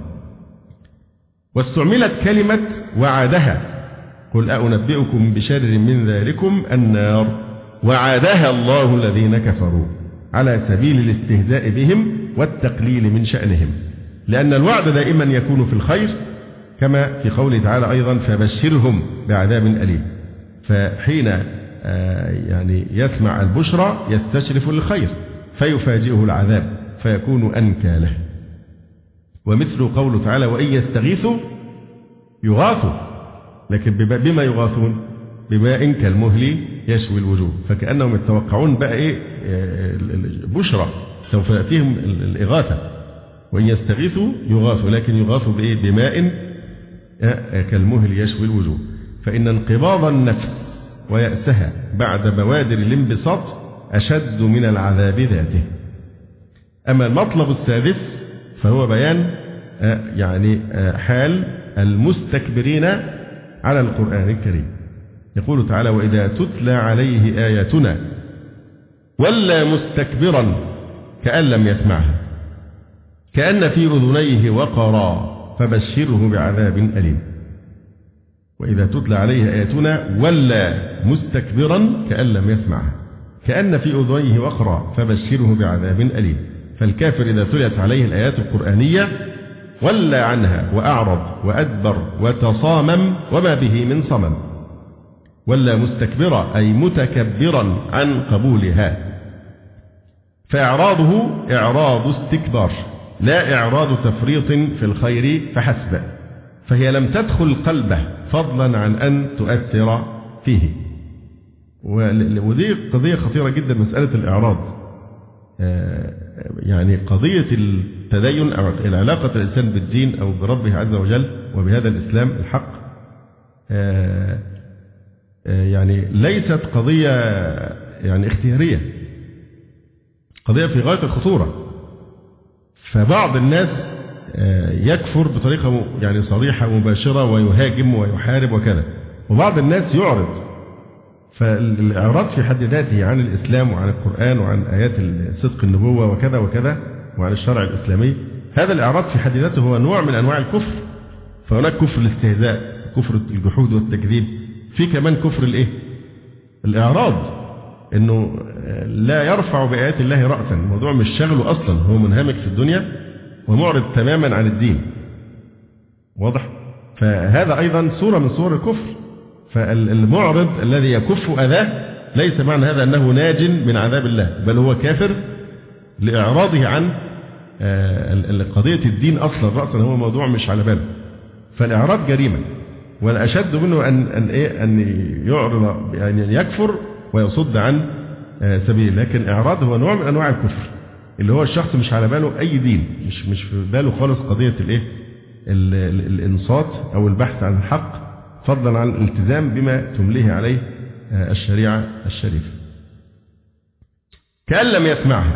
واستعملت كلمة وعدها. قل أنبئكم بشر من ذلكم النار وعدها الله الذين كفروا على سبيل الاستهزاء بهم والتقليل من شأنهم، لأن الوعد دائما يكون في الخير كما في قوله تعالى أيضا فبشرهم بعذاب أليم. فحين يعني يسمع البشرى يستشرف للخير فيفاجئه العذاب فيكون أنكى له. ومثل قوله تعالى وإن يستغيثوا يغاثوا، لكن بما يغاثون؟ بماء كالمهل يشوي الوجوه. فكأنهم يتوقعون بقى إيه بشرى سوف يأتيهم الإغاثة. وإن يستغيثوا يغاثوا، لكن يغاثوا بإيه؟ بماء كالمهل يشوي الوجوه. فإن انقباض النفس ويأسها بعد بوادر الانبساط أشد من العذاب ذاته. أما المطلب السادس فهو بيان يعني حال المستكبرين على القرآن الكريم. يقول تعالى وإذا تتلى عليه آياتنا ولى مستكبرا كأن لم يسمعها كأن في أذنيه وقرا فبشره بعذاب أليم. وإذا تتلى عليه آياتنا ولى مستكبرا كأن لم يسمعها كأن في أذنيه وقرا فبشره بعذاب أليم. فالكافر إذا تليت عليه الآيات القرآنية ولى عنها وأعرض وأدبر وتصامم وما به من صمم. ولى مستكبرا أي متكبرا عن قبولها. فإعراضه إعراض استكبار لا إعراض تفريط في الخير فحسب، فهي لم تدخل قلبه فضلا عن أن تؤثر فيه. ودي قضية خطيرة جدا مسألة الإعراض. يعني قضية التدين أو العلاقة الإنسان بالدين أو بربه عز وجل وبهذا الإسلام الحق يعني ليست قضية يعني اختيارية، قضية في غاية الخطورة. فبعض الناس يكفر بطريقة يعني صريحة مباشرة ويهاجم ويحارب وكذا، وبعض الناس يعرض. فالإعراض في حد ذاته عن الإسلام وعن القرآن وعن آيات صدق النبوة وكذا وكذا وعن الشرع الإسلامي، هذا الإعراض في حد ذاته هو نوع من أنواع الكفر. فهناك كفر الاستهزاء، كفر الجحود والتكذيب، في كمان كفر الإيه؟ الإعراض، إنه لا يرفع بآيات الله رأسا، الموضوع مش شغله أصلا، هو منهمك في الدنيا ومعرض تماما عن الدين. واضح؟ فهذا أيضا صورة من صور الكفر. فالمعرض الذي يكف أذاه ليس معنى هذا أنه ناج من عذاب الله، بل هو كافر لإعراضه عن قضية الدين أصلا رأسا، هو موضوع مش على باله. فالإعراض جريمة، والأشد منه أن أن إيه أن يعرض يعني يكفر ويصد عن سبيل. لكن إعراض هو نوع من أنواع الكفر، اللي هو الشخص مش على باله أي دين، مش مش في باله خالص قضية الإيه الإنصات أو البحث عن الحق، فضلا عن الالتزام بما تمليه عليه الشريعة الشريفة. كأن لم يسمعها،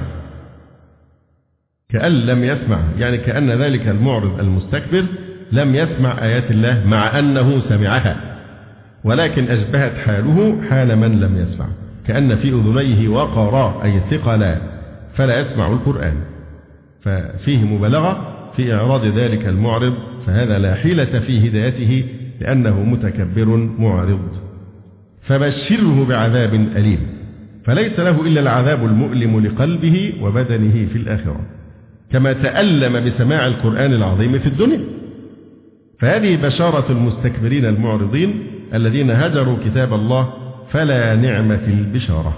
كأن لم يسمعها يعني كأن ذلك المعرض المستكبر لم يسمع آيات الله مع أنه سمعها، ولكن أشبهت حاله حال من لم يسمع. كأن في أذنيه وقرا أي ثقلا فلا يسمع القرآن. ففيه مبالغة في إعراض ذلك المعرض، فهذا لا حيلة في هدايته لأنه متكبر معرض. فبشره بعذاب أليم، فليس له إلا العذاب المؤلم لقلبه وبدنه في الآخرة، كما تألم بسماع القرآن العظيم في الدنيا. فهذه بشارة المستكبرين المعرضين الذين هجروا كتاب الله، فلا نعم في البشارة.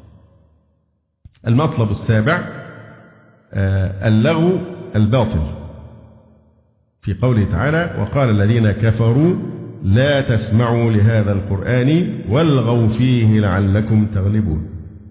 المطلب السابع اللغو الباطل، في قوله تعالى: وقال الذين كفروا لا تسمعوا لهذا القرآن والغوا فيه لعلكم تغلبون.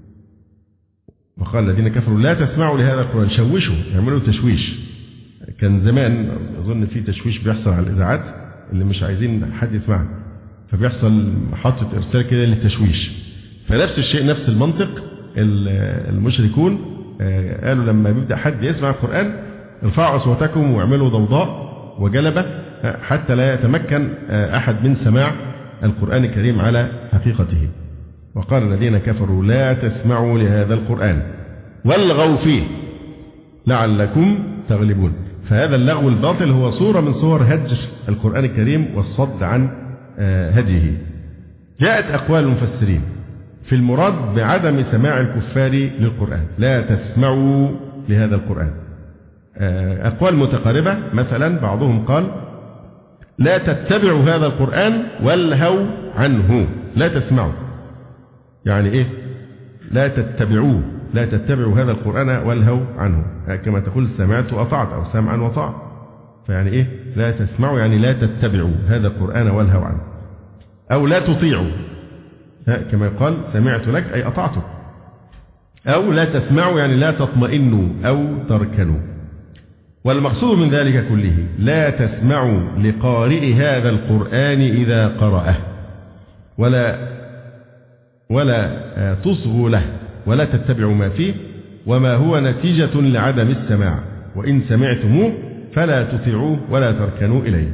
وقال الذين كفروا لا تسمعوا لهذا القرآن، شوشوا، يعملوا تشويش. كان زمان أظن في تشويش بيحصل على الإذاعات اللي مش عايزين حد يسمعها، فبيحصل محطة إرسال كده للتشويش. فنفس الشيء، نفس المنطق، المشركون قالوا لما بيبدأ حد يسمع القرآن ارفعوا أصواتكم واعملوا ضوضاء وجلبة حتى لا يتمكن أحد من سماع القرآن الكريم على حقيقته. وقال الذين كفروا لا تسمعوا لهذا القرآن والغوا فيه لعلكم تغلبون. فهذا اللغو الباطل هو صورة من صور هجر القرآن الكريم والصد عن هديه. جاءت أقوال المفسرين في المراد بعدم سماع الكفار للقرآن، لا تسمعوا لهذا القرآن. أقوال متقاربة، مثلا بعضهم قال لا تتبعوا هذا القرآن والهوا عنه. لا تسمعوا يعني إيه؟ لا تتبعوه، لا تتبعوا هذا القرآن والهوا عنه، كما تقول سمعت وأطعت أو سمعا وطاعة. فيعني إيه لا تسمعوا؟ يعني لا تتبعوا هذا القرآن والهوا عنه، أو لا تطيعوا كما يقال سمعت لك أي أطعتك، أو لا تسمعوا يعني لا تطمئنوا أو تركنوا. والمقصود من ذلك كله لا تسمعوا لقارئ هذا القرآن إذا قرأه، ولا ولا تصغوا له، ولا تتبعوا ما فيه وما هو نتيجة لعدم السماع، وإن سمعتموه فلا تطيعوه ولا تركنوا إليه.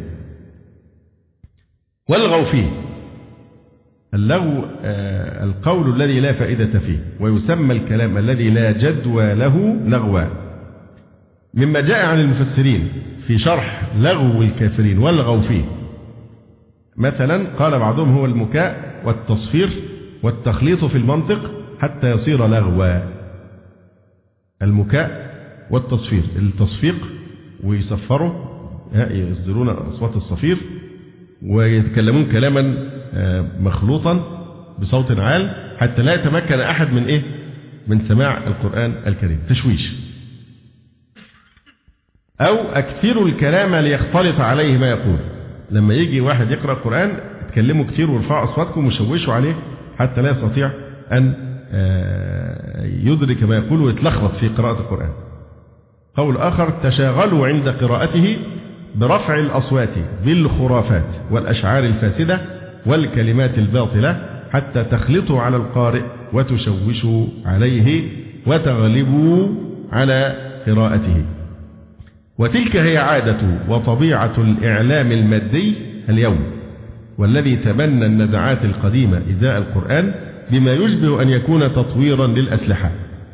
والغوا فيه، اللغو القول الذي لا فائدة فيه، ويسمى الكلام الذي لا جدوى له لغوا. مما جاء عن المفسرين في شرح لغو الكافرين والغوا فيه، مثلا قال بعضهم هو المكاء والتصفير والتخليط في المنطق حتى يصير لغوا. المكاء والتصفير، التصفيق ويصفروا يصدرون أصوات الصفير ويتكلمون كلاما مخلوطا بصوت عال حتى لا يتمكن أحد من إيه من سماع القرآن الكريم، تشويش. أو أكثروا الكلام ليختلط عليه ما يقول، لما يجي واحد يقرأ القرآن اتكلموا كتير وارفعوا أصواتكم وشوشوا عليه حتى لا يستطيع أن يدرك ما يقول ويتلخبط في قراءة القرآن. قول آخر تشاغلوا عند قراءته برفع الأصوات بالخرافات والأشعار الفاسدة والكلمات الباطلة حتى تخلطوا على القارئ وتشوشوا عليه وتغلبوا على قراءته. وتلك هي عادة وطبيعة الإعلام المادي اليوم، والذي تبنى النزعات القديمة إزاء القرآن بما يشبه أن يكون تطويرا للأسلحة.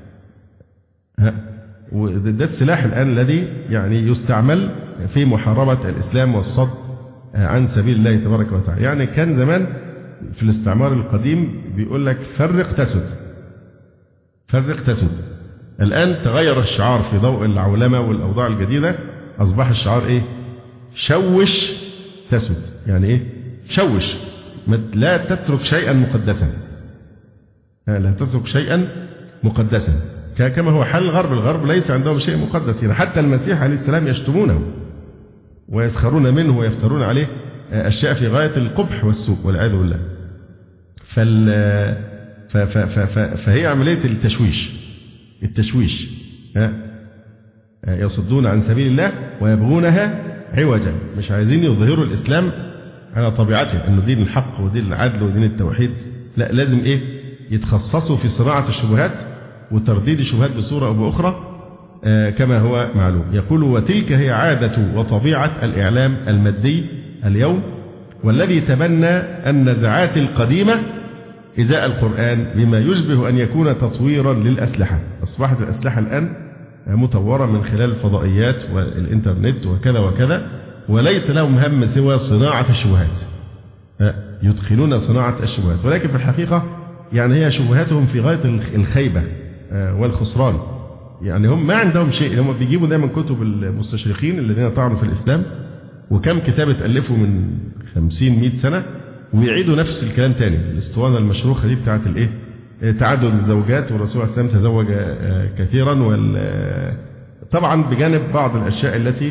وده السلاح الآن الذي يعني يستعمل في محاربة الإسلام والصد عن سبيل الله تبارك وتعالى. يعني كان زمان في الاستعمار القديم بيقول لك فرق تسد، فرق تسد. الآن تغير الشعار في ضوء العولمة والأوضاع الجديدة، أصبح الشعار إيه؟ شوش تسد. يعني إيه؟ شوش، لا تترك شيئا مقدسا، لا تترك شيئا مقدسا، كما هو حال الغرب. الغرب ليس عندهم شيء مقدس، يعني حتى المسيح عليه السلام يشتمونه ويسخرون منه ويفترون عليه أشياء في غاية القبح والسوء والعياذ بالله. فال ف... ف... ف... ف... فهي عملية التشويش، التشويش يصدون عن سبيل الله ويبغونها عوجا، مش عايزين يظهروا الإسلام على طبيعته أنه دين الحق ودين العدل ودين التوحيد، لا لازم إيه يتخصصوا في صناعة الشبهات وترديد الشبهات بصورة أو بأخرى كما هو معلوم. يقول وتلك هي عادة وطبيعة الإعلام المادي اليوم، والذي تبنى النزعات القديمة إزاء القرآن بما يشبه أن يكون تطويرا للأسلحة أصبحت الأسلحة الآن مطورة من خلال الفضائيات والإنترنت وكذا وكذا، وليس لهم هم سوى صناعة الشبهات، يدخلون صناعة الشبهات، ولكن في الحقيقة يعني هي شبهاتهم في غاية الخيبة والخسران. يعني هم ما عندهم شيء، هم بيجيبوا دايما كتب المستشرقين الذين طعنوا في الإسلام، وكم كتاب اتألفوا من خمسين مئة سنة، ويعيدوا نفس الكلام تاني. الاسطوانة المشروخة دي بتاعت الايه؟ تعدد الزوجات، والرسول عليه السلام تزوج كثيرا، وال طبعا بجانب بعض الأشياء التي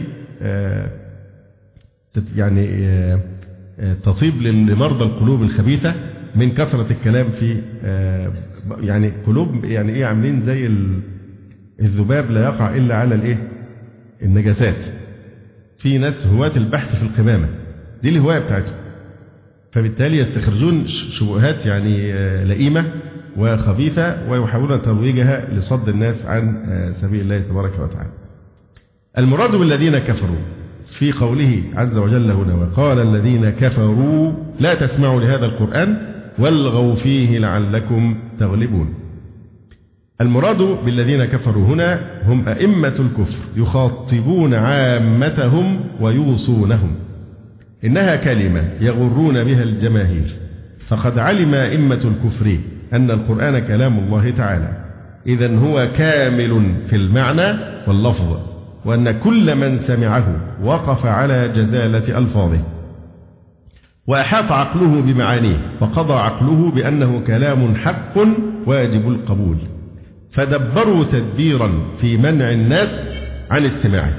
يعني تطيب لمرضى القلوب الخبيثة من كثرة الكلام في يعني قلوب يعني ايه، عاملين زي الذباب لا يقع إلا على الايه؟ النجاسات. في ناس هواة البحث في القمامة، دي الهواية بتاعتهم، فبالتالي يستخرجون شبهات يعني لئيمة وخبيثة ويحاولون ترويجها لصد الناس عن سبيل الله تبارك وتعالى. المراد بالذين كفروا في قوله عز وجل هنا: وقال الذين كفروا لا تسمعوا لهذا القرآن والغوا فيه لعلكم تغلبون. المراد بالذين كفروا هنا هم أئمة الكفر، يخاطبون عامتهم ويوصونهم. إنها كلمة يغرون بها الجماهير، فقد علم أئمة الكفر أن القرآن كلام الله تعالى، إذن هو كامل في المعنى واللفظ، وأن كل من سمعه وقف على جزالة ألفاظه، وأحاط عقله بمعانيه، وقضى عقله بأنه كلام حق واجب القبول، فدبروا تدبيرا في منع الناس عن استماعه،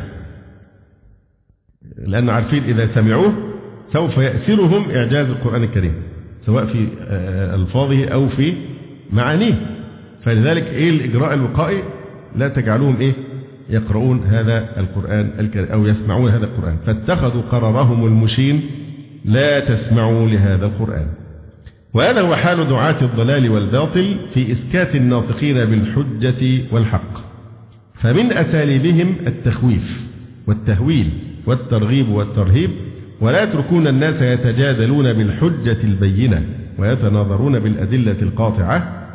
لأن عارفين إذا سمعوه سوف يأثرهم إعجاز القرآن الكريم سواء في ألفاظه أو في معانيه. فلذلك إيه الإجراء الوقائي؟ لا تجعلوهم إيه يقرؤون هذا القرآن الكريم أو يسمعون هذا القرآن، فاتخذوا قرارهم المشين: لا تسمعوا لهذا القرآن. وهذا هو حال دعاة الضلال والباطل في إسكات الناطقين بالحجة والحق، فمن أساليبهم التخويف والتهويل والترغيب والترهيب، ولا يتركون الناس يتجادلون بالحجة البينة ويتناظرون بالأدلة القاطعة،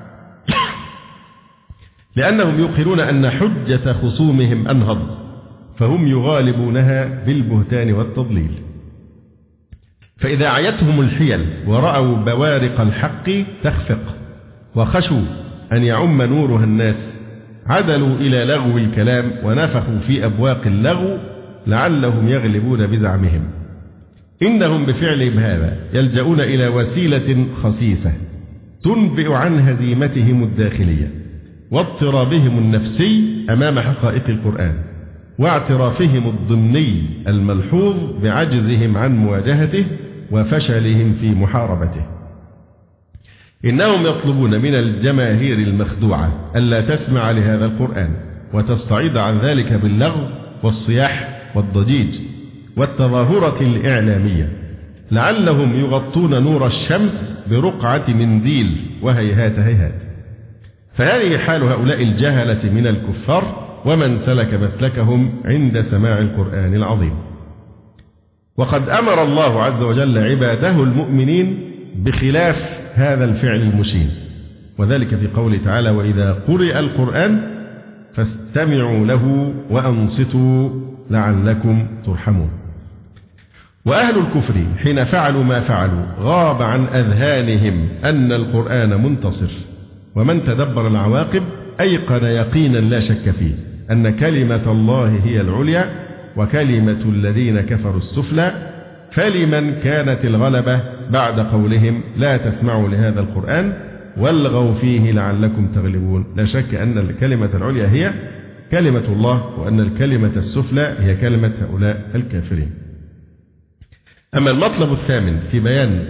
لأنهم يوقنون أن حجة خصومهم أنهض، فهم يغالبونها بالبهتان والتضليل. فإذا عيتهم الحيل ورأوا بوارق الحق تخفق وخشوا أن يعم نورها الناس، عدلوا إلى لغو الكلام ونفخوا في أبواق اللغو لعلهم يغلبون بزعمهم. إنهم بفعلهم هذا يلجؤون إلى وسيلة خسيسة تنبئ عن هزيمتهم الداخلية واضطرابهم النفسي أمام حقائق القرآن، واعترافهم الضمني الملحوظ بعجزهم عن مواجهته وفشلهم في محاربته. إنهم يطلبون من الجماهير المخدوعة ألا تسمع لهذا القرآن وتستعيض عن ذلك باللغو والصياح والضجيج والتظاهرة الإعلامية، لعلهم يغطون نور الشمس برقعة منديل، وهيهات هيهات. فهذه حال هؤلاء الجهلة من الكفار ومن سلك مسلكهم عند سماع القرآن العظيم. وقد أمر الله عز وجل عباده المؤمنين بخلاف هذا الفعل المشين، وذلك في قوله تعالى: وإذا قرئ القرآن فاستمعوا له وأنصتوا لعلكم ترحمون. وأهل الكفر حين فعلوا ما فعلوا غاب عن أذهانهم أن القرآن منتصر، ومن تدبر العواقب أيقن يقينا لا شك فيه أن كلمة الله هي العليا وكلمة الذين كفروا السفلى. فلمن كانت الغلبة بعد قولهم لا تسمعوا لهذا القرآن والغوا فيه لعلكم تغلبون؟ لا شك أن الكلمة العليا هي كلمة الله، وأن الكلمة السفلى هي كلمة هؤلاء الكافرين. أما المطلب الثامن في بيان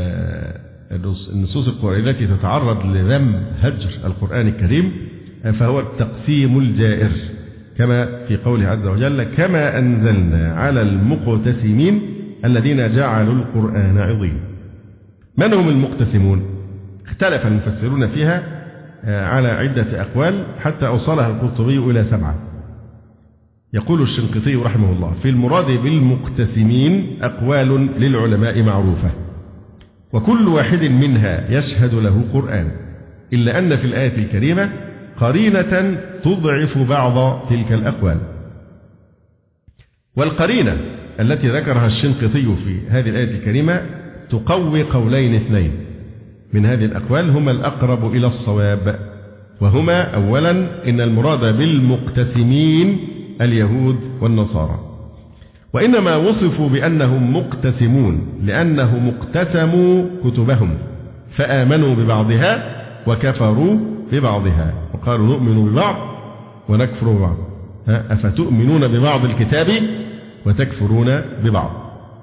النصوص القرآنية التي تتعرض لذم هجر القرآن الكريم، فهو التقسيم الجائر، كما في قوله عز وجل: كما أنزلنا على المقتسمين الذين جعلوا القرآن عظيم. من هم المقتسمون؟ اختلف المفسرون فيها على عدة أقوال حتى أوصلها القرطبي إلى سبعة. يقول الشنقيطي رحمه الله: في المراد بالمقتسمين أقوال للعلماء معروفة، وكل واحد منها يشهد له قرآن، إلا أن في الآية الكريمة قرينة تضعف بعض تلك الأقوال. والقرينة التي ذكرها الشنقيطي في هذه الآية الكريمة تقوي قولين اثنين من هذه الأقوال هما الأقرب إلى الصواب، وهما أولا إن المراد بالمقتسمين اليهود والنصارى، وإنما وصفوا بأنهم مقتسمون لأنهم اقتسموا كتبهم فآمنوا ببعضها وكفروا ببعضها، وقالوا نؤمن ببعض ونكفر ببعض، أفتؤمنون ببعض الكتاب وتكفرون ببعض.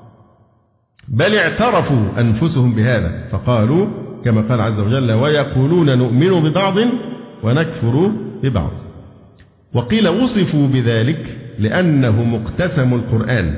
بل اعترفوا أنفسهم بهذا فقالوا كما قال عز وجل ويقولون نؤمن ببعض ونكفر ببعض. وقيل وصفوا بذلك لأنهم اقتسموا القرآن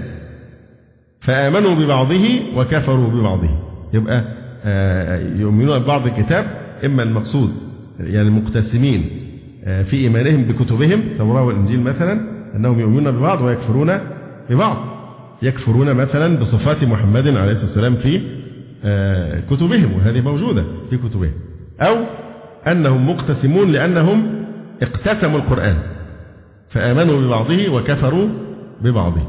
فآمنوا ببعضه وكفروا ببعضه. يبقى يؤمنون ببعض الكتاب إما المقصود يعني المقتسمين في إيمانهم بكتبهم التوراة والإنجيل مثلا أنهم يؤمنون ببعض ويكفرون ببعض، يكفرون مثلا بصفات محمد عليه الصلاة والسلام في كتبهم وهذه موجودة في كتبهم، أو أنهم مقتسمون لأنهم اقتسموا القرآن فآمنوا ببعضه وكفروا ببعضه.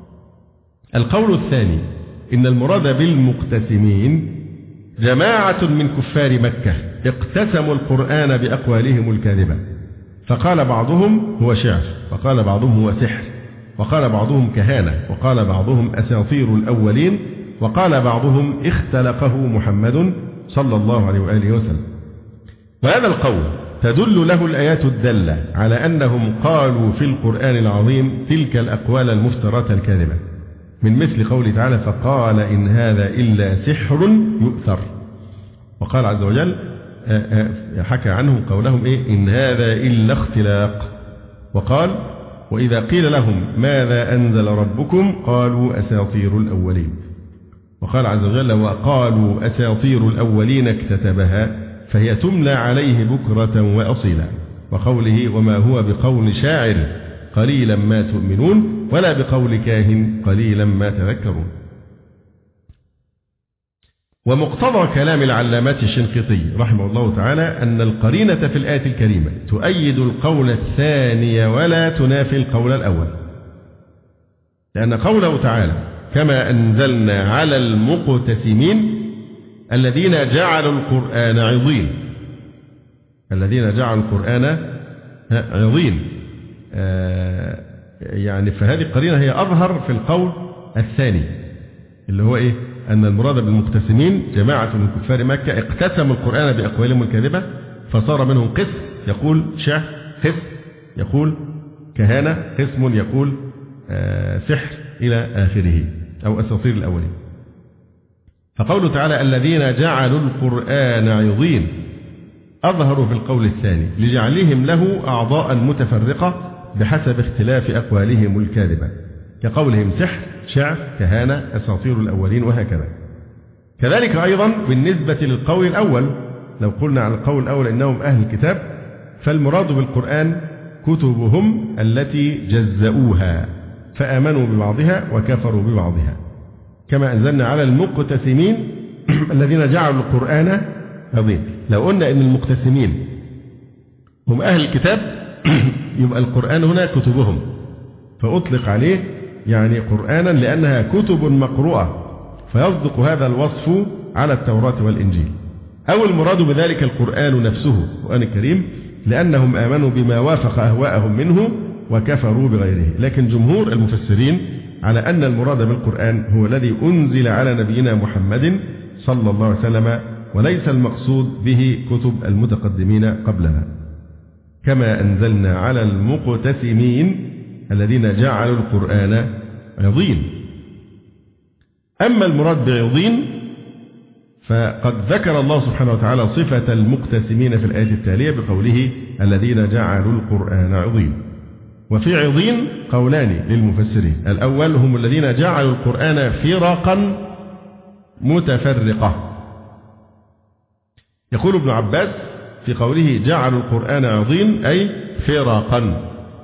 القول الثاني إن المراد بالمقتسمين جماعة من كفار مكة اقتسموا القرآن بأقوالهم الكاذبة، فقال بعضهم هو شعر، وقال بعضهم هو سحر، وقال بعضهم كهانة، وقال بعضهم أساطير الأولين، وقال بعضهم اختلقه محمد صلى الله عليه وآله وسلم. وهذا القول تدل له الآيات الدالة على أنهم قالوا في القرآن العظيم تلك الأقوال المفترات الكاذبة، من مثل قوله تعالى فقال إن هذا إلا سحر يؤثر، وقال عز وجل حكى عنهم قولهم إيه إن هذا إلا اختلاق، وقال وإذا قيل لهم ماذا أنزل ربكم قالوا أساطير الأولين، وقال عز وجل وقالوا أساطير الأولين اكتتبها فهي تملى عليه بكرة وأصيلا، وقوله وما هو بقول شاعر قليلا ما تؤمنون ولا بقول كاهن قليلا ما تذكرون. ومقتضى كلام العلامة الشنقيطي رحمه الله تعالى أن القرينة في الآية الكريمة تؤيد القول الثاني ولا تنافي القول الأول، لأن قوله تعالى كما أنزلنا على المقتسمين الذين جعلوا القرآن عضين، الذين جعلوا القرآن عضين، آه يعني فهذه القرينة هي أظهر في القول الثاني اللي هو إيه أن المراد بالمقتسمين جماعة من كفار مكة اقتسموا القرآن بأقوالهم الكاذبة فصار منهم قسم يقول شعر، قسم يقول كهانة، قسم يقول آه سحر إلى آخره أو أساطير الأولين. فقوله تعالى الذين جعلوا القرآن عضين أظهروا في القول الثاني لجعلهم له أعضاء متفرقة بحسب اختلاف أقوالهم الكاذبة كقولهم سحر، شعر، كهانة، أساطير الأولين وهكذا. كذلك أيضا بالنسبة للقول الأول، لو قلنا عن القول الأول إنهم أهل الكتاب فالمراد بالقرآن كتبهم التي جزؤوها فآمنوا ببعضها وكفروا ببعضها، كما أنزلنا على المقتسمين الذين جعلوا القرآن عظيم. لو قلنا إن المقتسمين هم أهل الكتاب يبقى القرآن هنا كتبهم، فأطلق عليه يعني قرآنا لأنها كتب مقروءة، فيصدق هذا الوصف على التوراة والإنجيل. أو المراد بذلك القرآن نفسه القرآن الكريم لأنهم آمنوا بما وافق أهواءهم منه وكفروا بغيره. لكن جمهور المفسرين على أن المراد بالقرآن هو الذي أنزل على نبينا محمد صلى الله عليه وسلم، وليس المقصود به كتب المتقدمين قبلنا، كما أنزلنا على المقتسمين الذين جعلوا القرآن عضين. أما المراد بعضين فقد ذكر الله سبحانه وتعالى صفة المقتسمين في الآية التالية بقوله الذين جعلوا القرآن عضين. وفي عضين قولان للمفسرين، الأول هم الذين جعلوا القرآن فرقا متفرقة. يقول ابن عباس في قوله جعلوا القرآن عضين أي فرقا.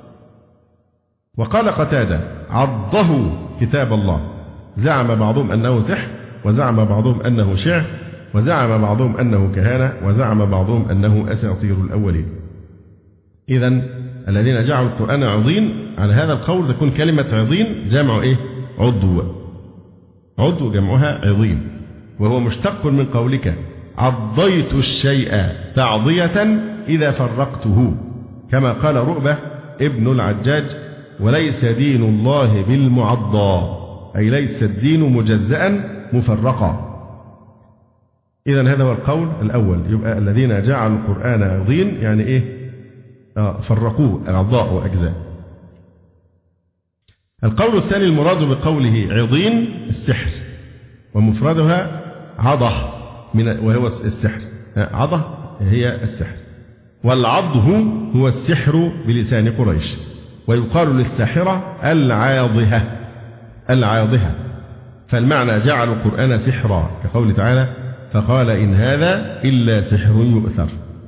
وقال قتادة عضه كتاب الله، زعم بعضهم أنه سحر، وزعم بعضهم أنه شعر، وزعم بعضهم أنه كهانة، وزعم بعضهم أنه أساطير الأولين. إذن الذين جعلوا القرآن عضين، على هذا القول تكون كلمة عضين جمع إيه؟ عضو. عضو جمعها عضين، وهو مشتق من قولك عضيت الشيء تعضية إذا فرقته، كما قال رؤبة ابن العجاج وليس دين الله بالمعضى، أي ليس الدين مجزأ مفرقا. إذن هذا هو القول الأول، يبقى الذين جعلوا القرآن عضين يعني إيه؟ آه فرقوه أعضاء وأجزاء. القول الثاني المراد بقوله عضين السحر، ومفردها عضه من وهو السحر، عضه هي السحر، والعضه هو السحر بلسان قريش، ويقال للساحرة العاضهة العاضهة. فالمعنى جعلوا القرآن سحرا كقول تعالى فقال إن هذا إلا سحر يؤثر.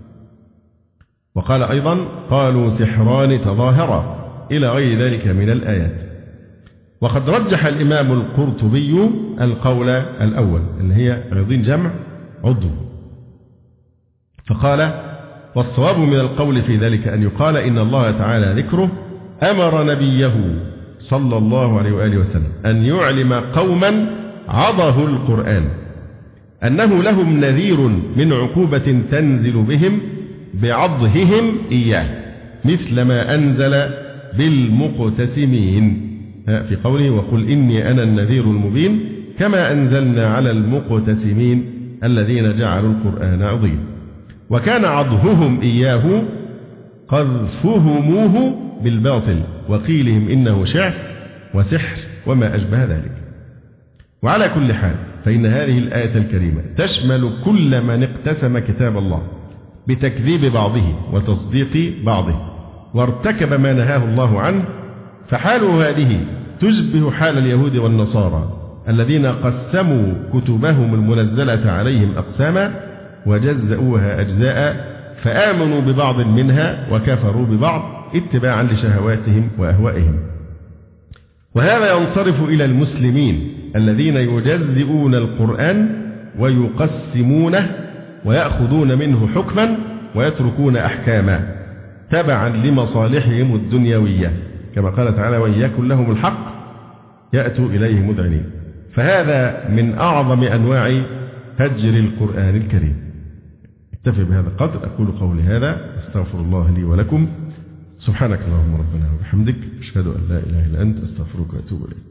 وقال أيضا قالوا سحران تظاهرا إلى غير ذلك من الآيات. وقد رجح الإمام القرطبي القول الأول اللي هي عضين جمع عضو، فقال والصواب من القول في ذلك أن يقال إن الله تعالى ذكره أمر نبيه صلى الله عليه وآله وسلم أن يعلم قوما عضه القرآن أنه لهم نذير من عقوبة تنزل بهم بعضهم إياه مثل ما أنزل بالمقتسمين في قوله وقل إني أنا النذير المبين كما أنزلنا على المقتسمين الذين جعلوا القرآن عضين. وكان عضههم إياه قذفهموه بالباطل وقيلهم إنه شعر وسحر وما أشبه ذلك. وعلى كل حال فإن هذه الآية الكريمة تشمل كل من اقتسم كتاب الله بتكذيب بعضه وتصديق بعضه وارتكب ما نهاه الله عنه، فحاله هذه تشبه حال اليهود والنصارى الذين قسموا كتبهم المنزلة عليهم أقساما وجزؤوها أجزاء فآمنوا ببعض منها وكفروا ببعض اتباعا لشهواتهم وأهوائهم. وهذا ينصرف إلى المسلمين الذين يجزئون القرآن ويقسمونه ويأخذون منه حكما ويتركون أحكاما تبعا لمصالحهم الدنيوية، كما قال تعالى وإن يكن لهم الحق يأتوا إليه مذعنين. فهذا من أعظم أنواع هجر القرآن الكريم. اكتفي بهذا القدر، أقول قولي هذا استغفر الله لي ولكم. سبحانك اللهم ربنا وبحمدك أشهد أن لا إله إلا أنت أستغفرك وأتوب إليك.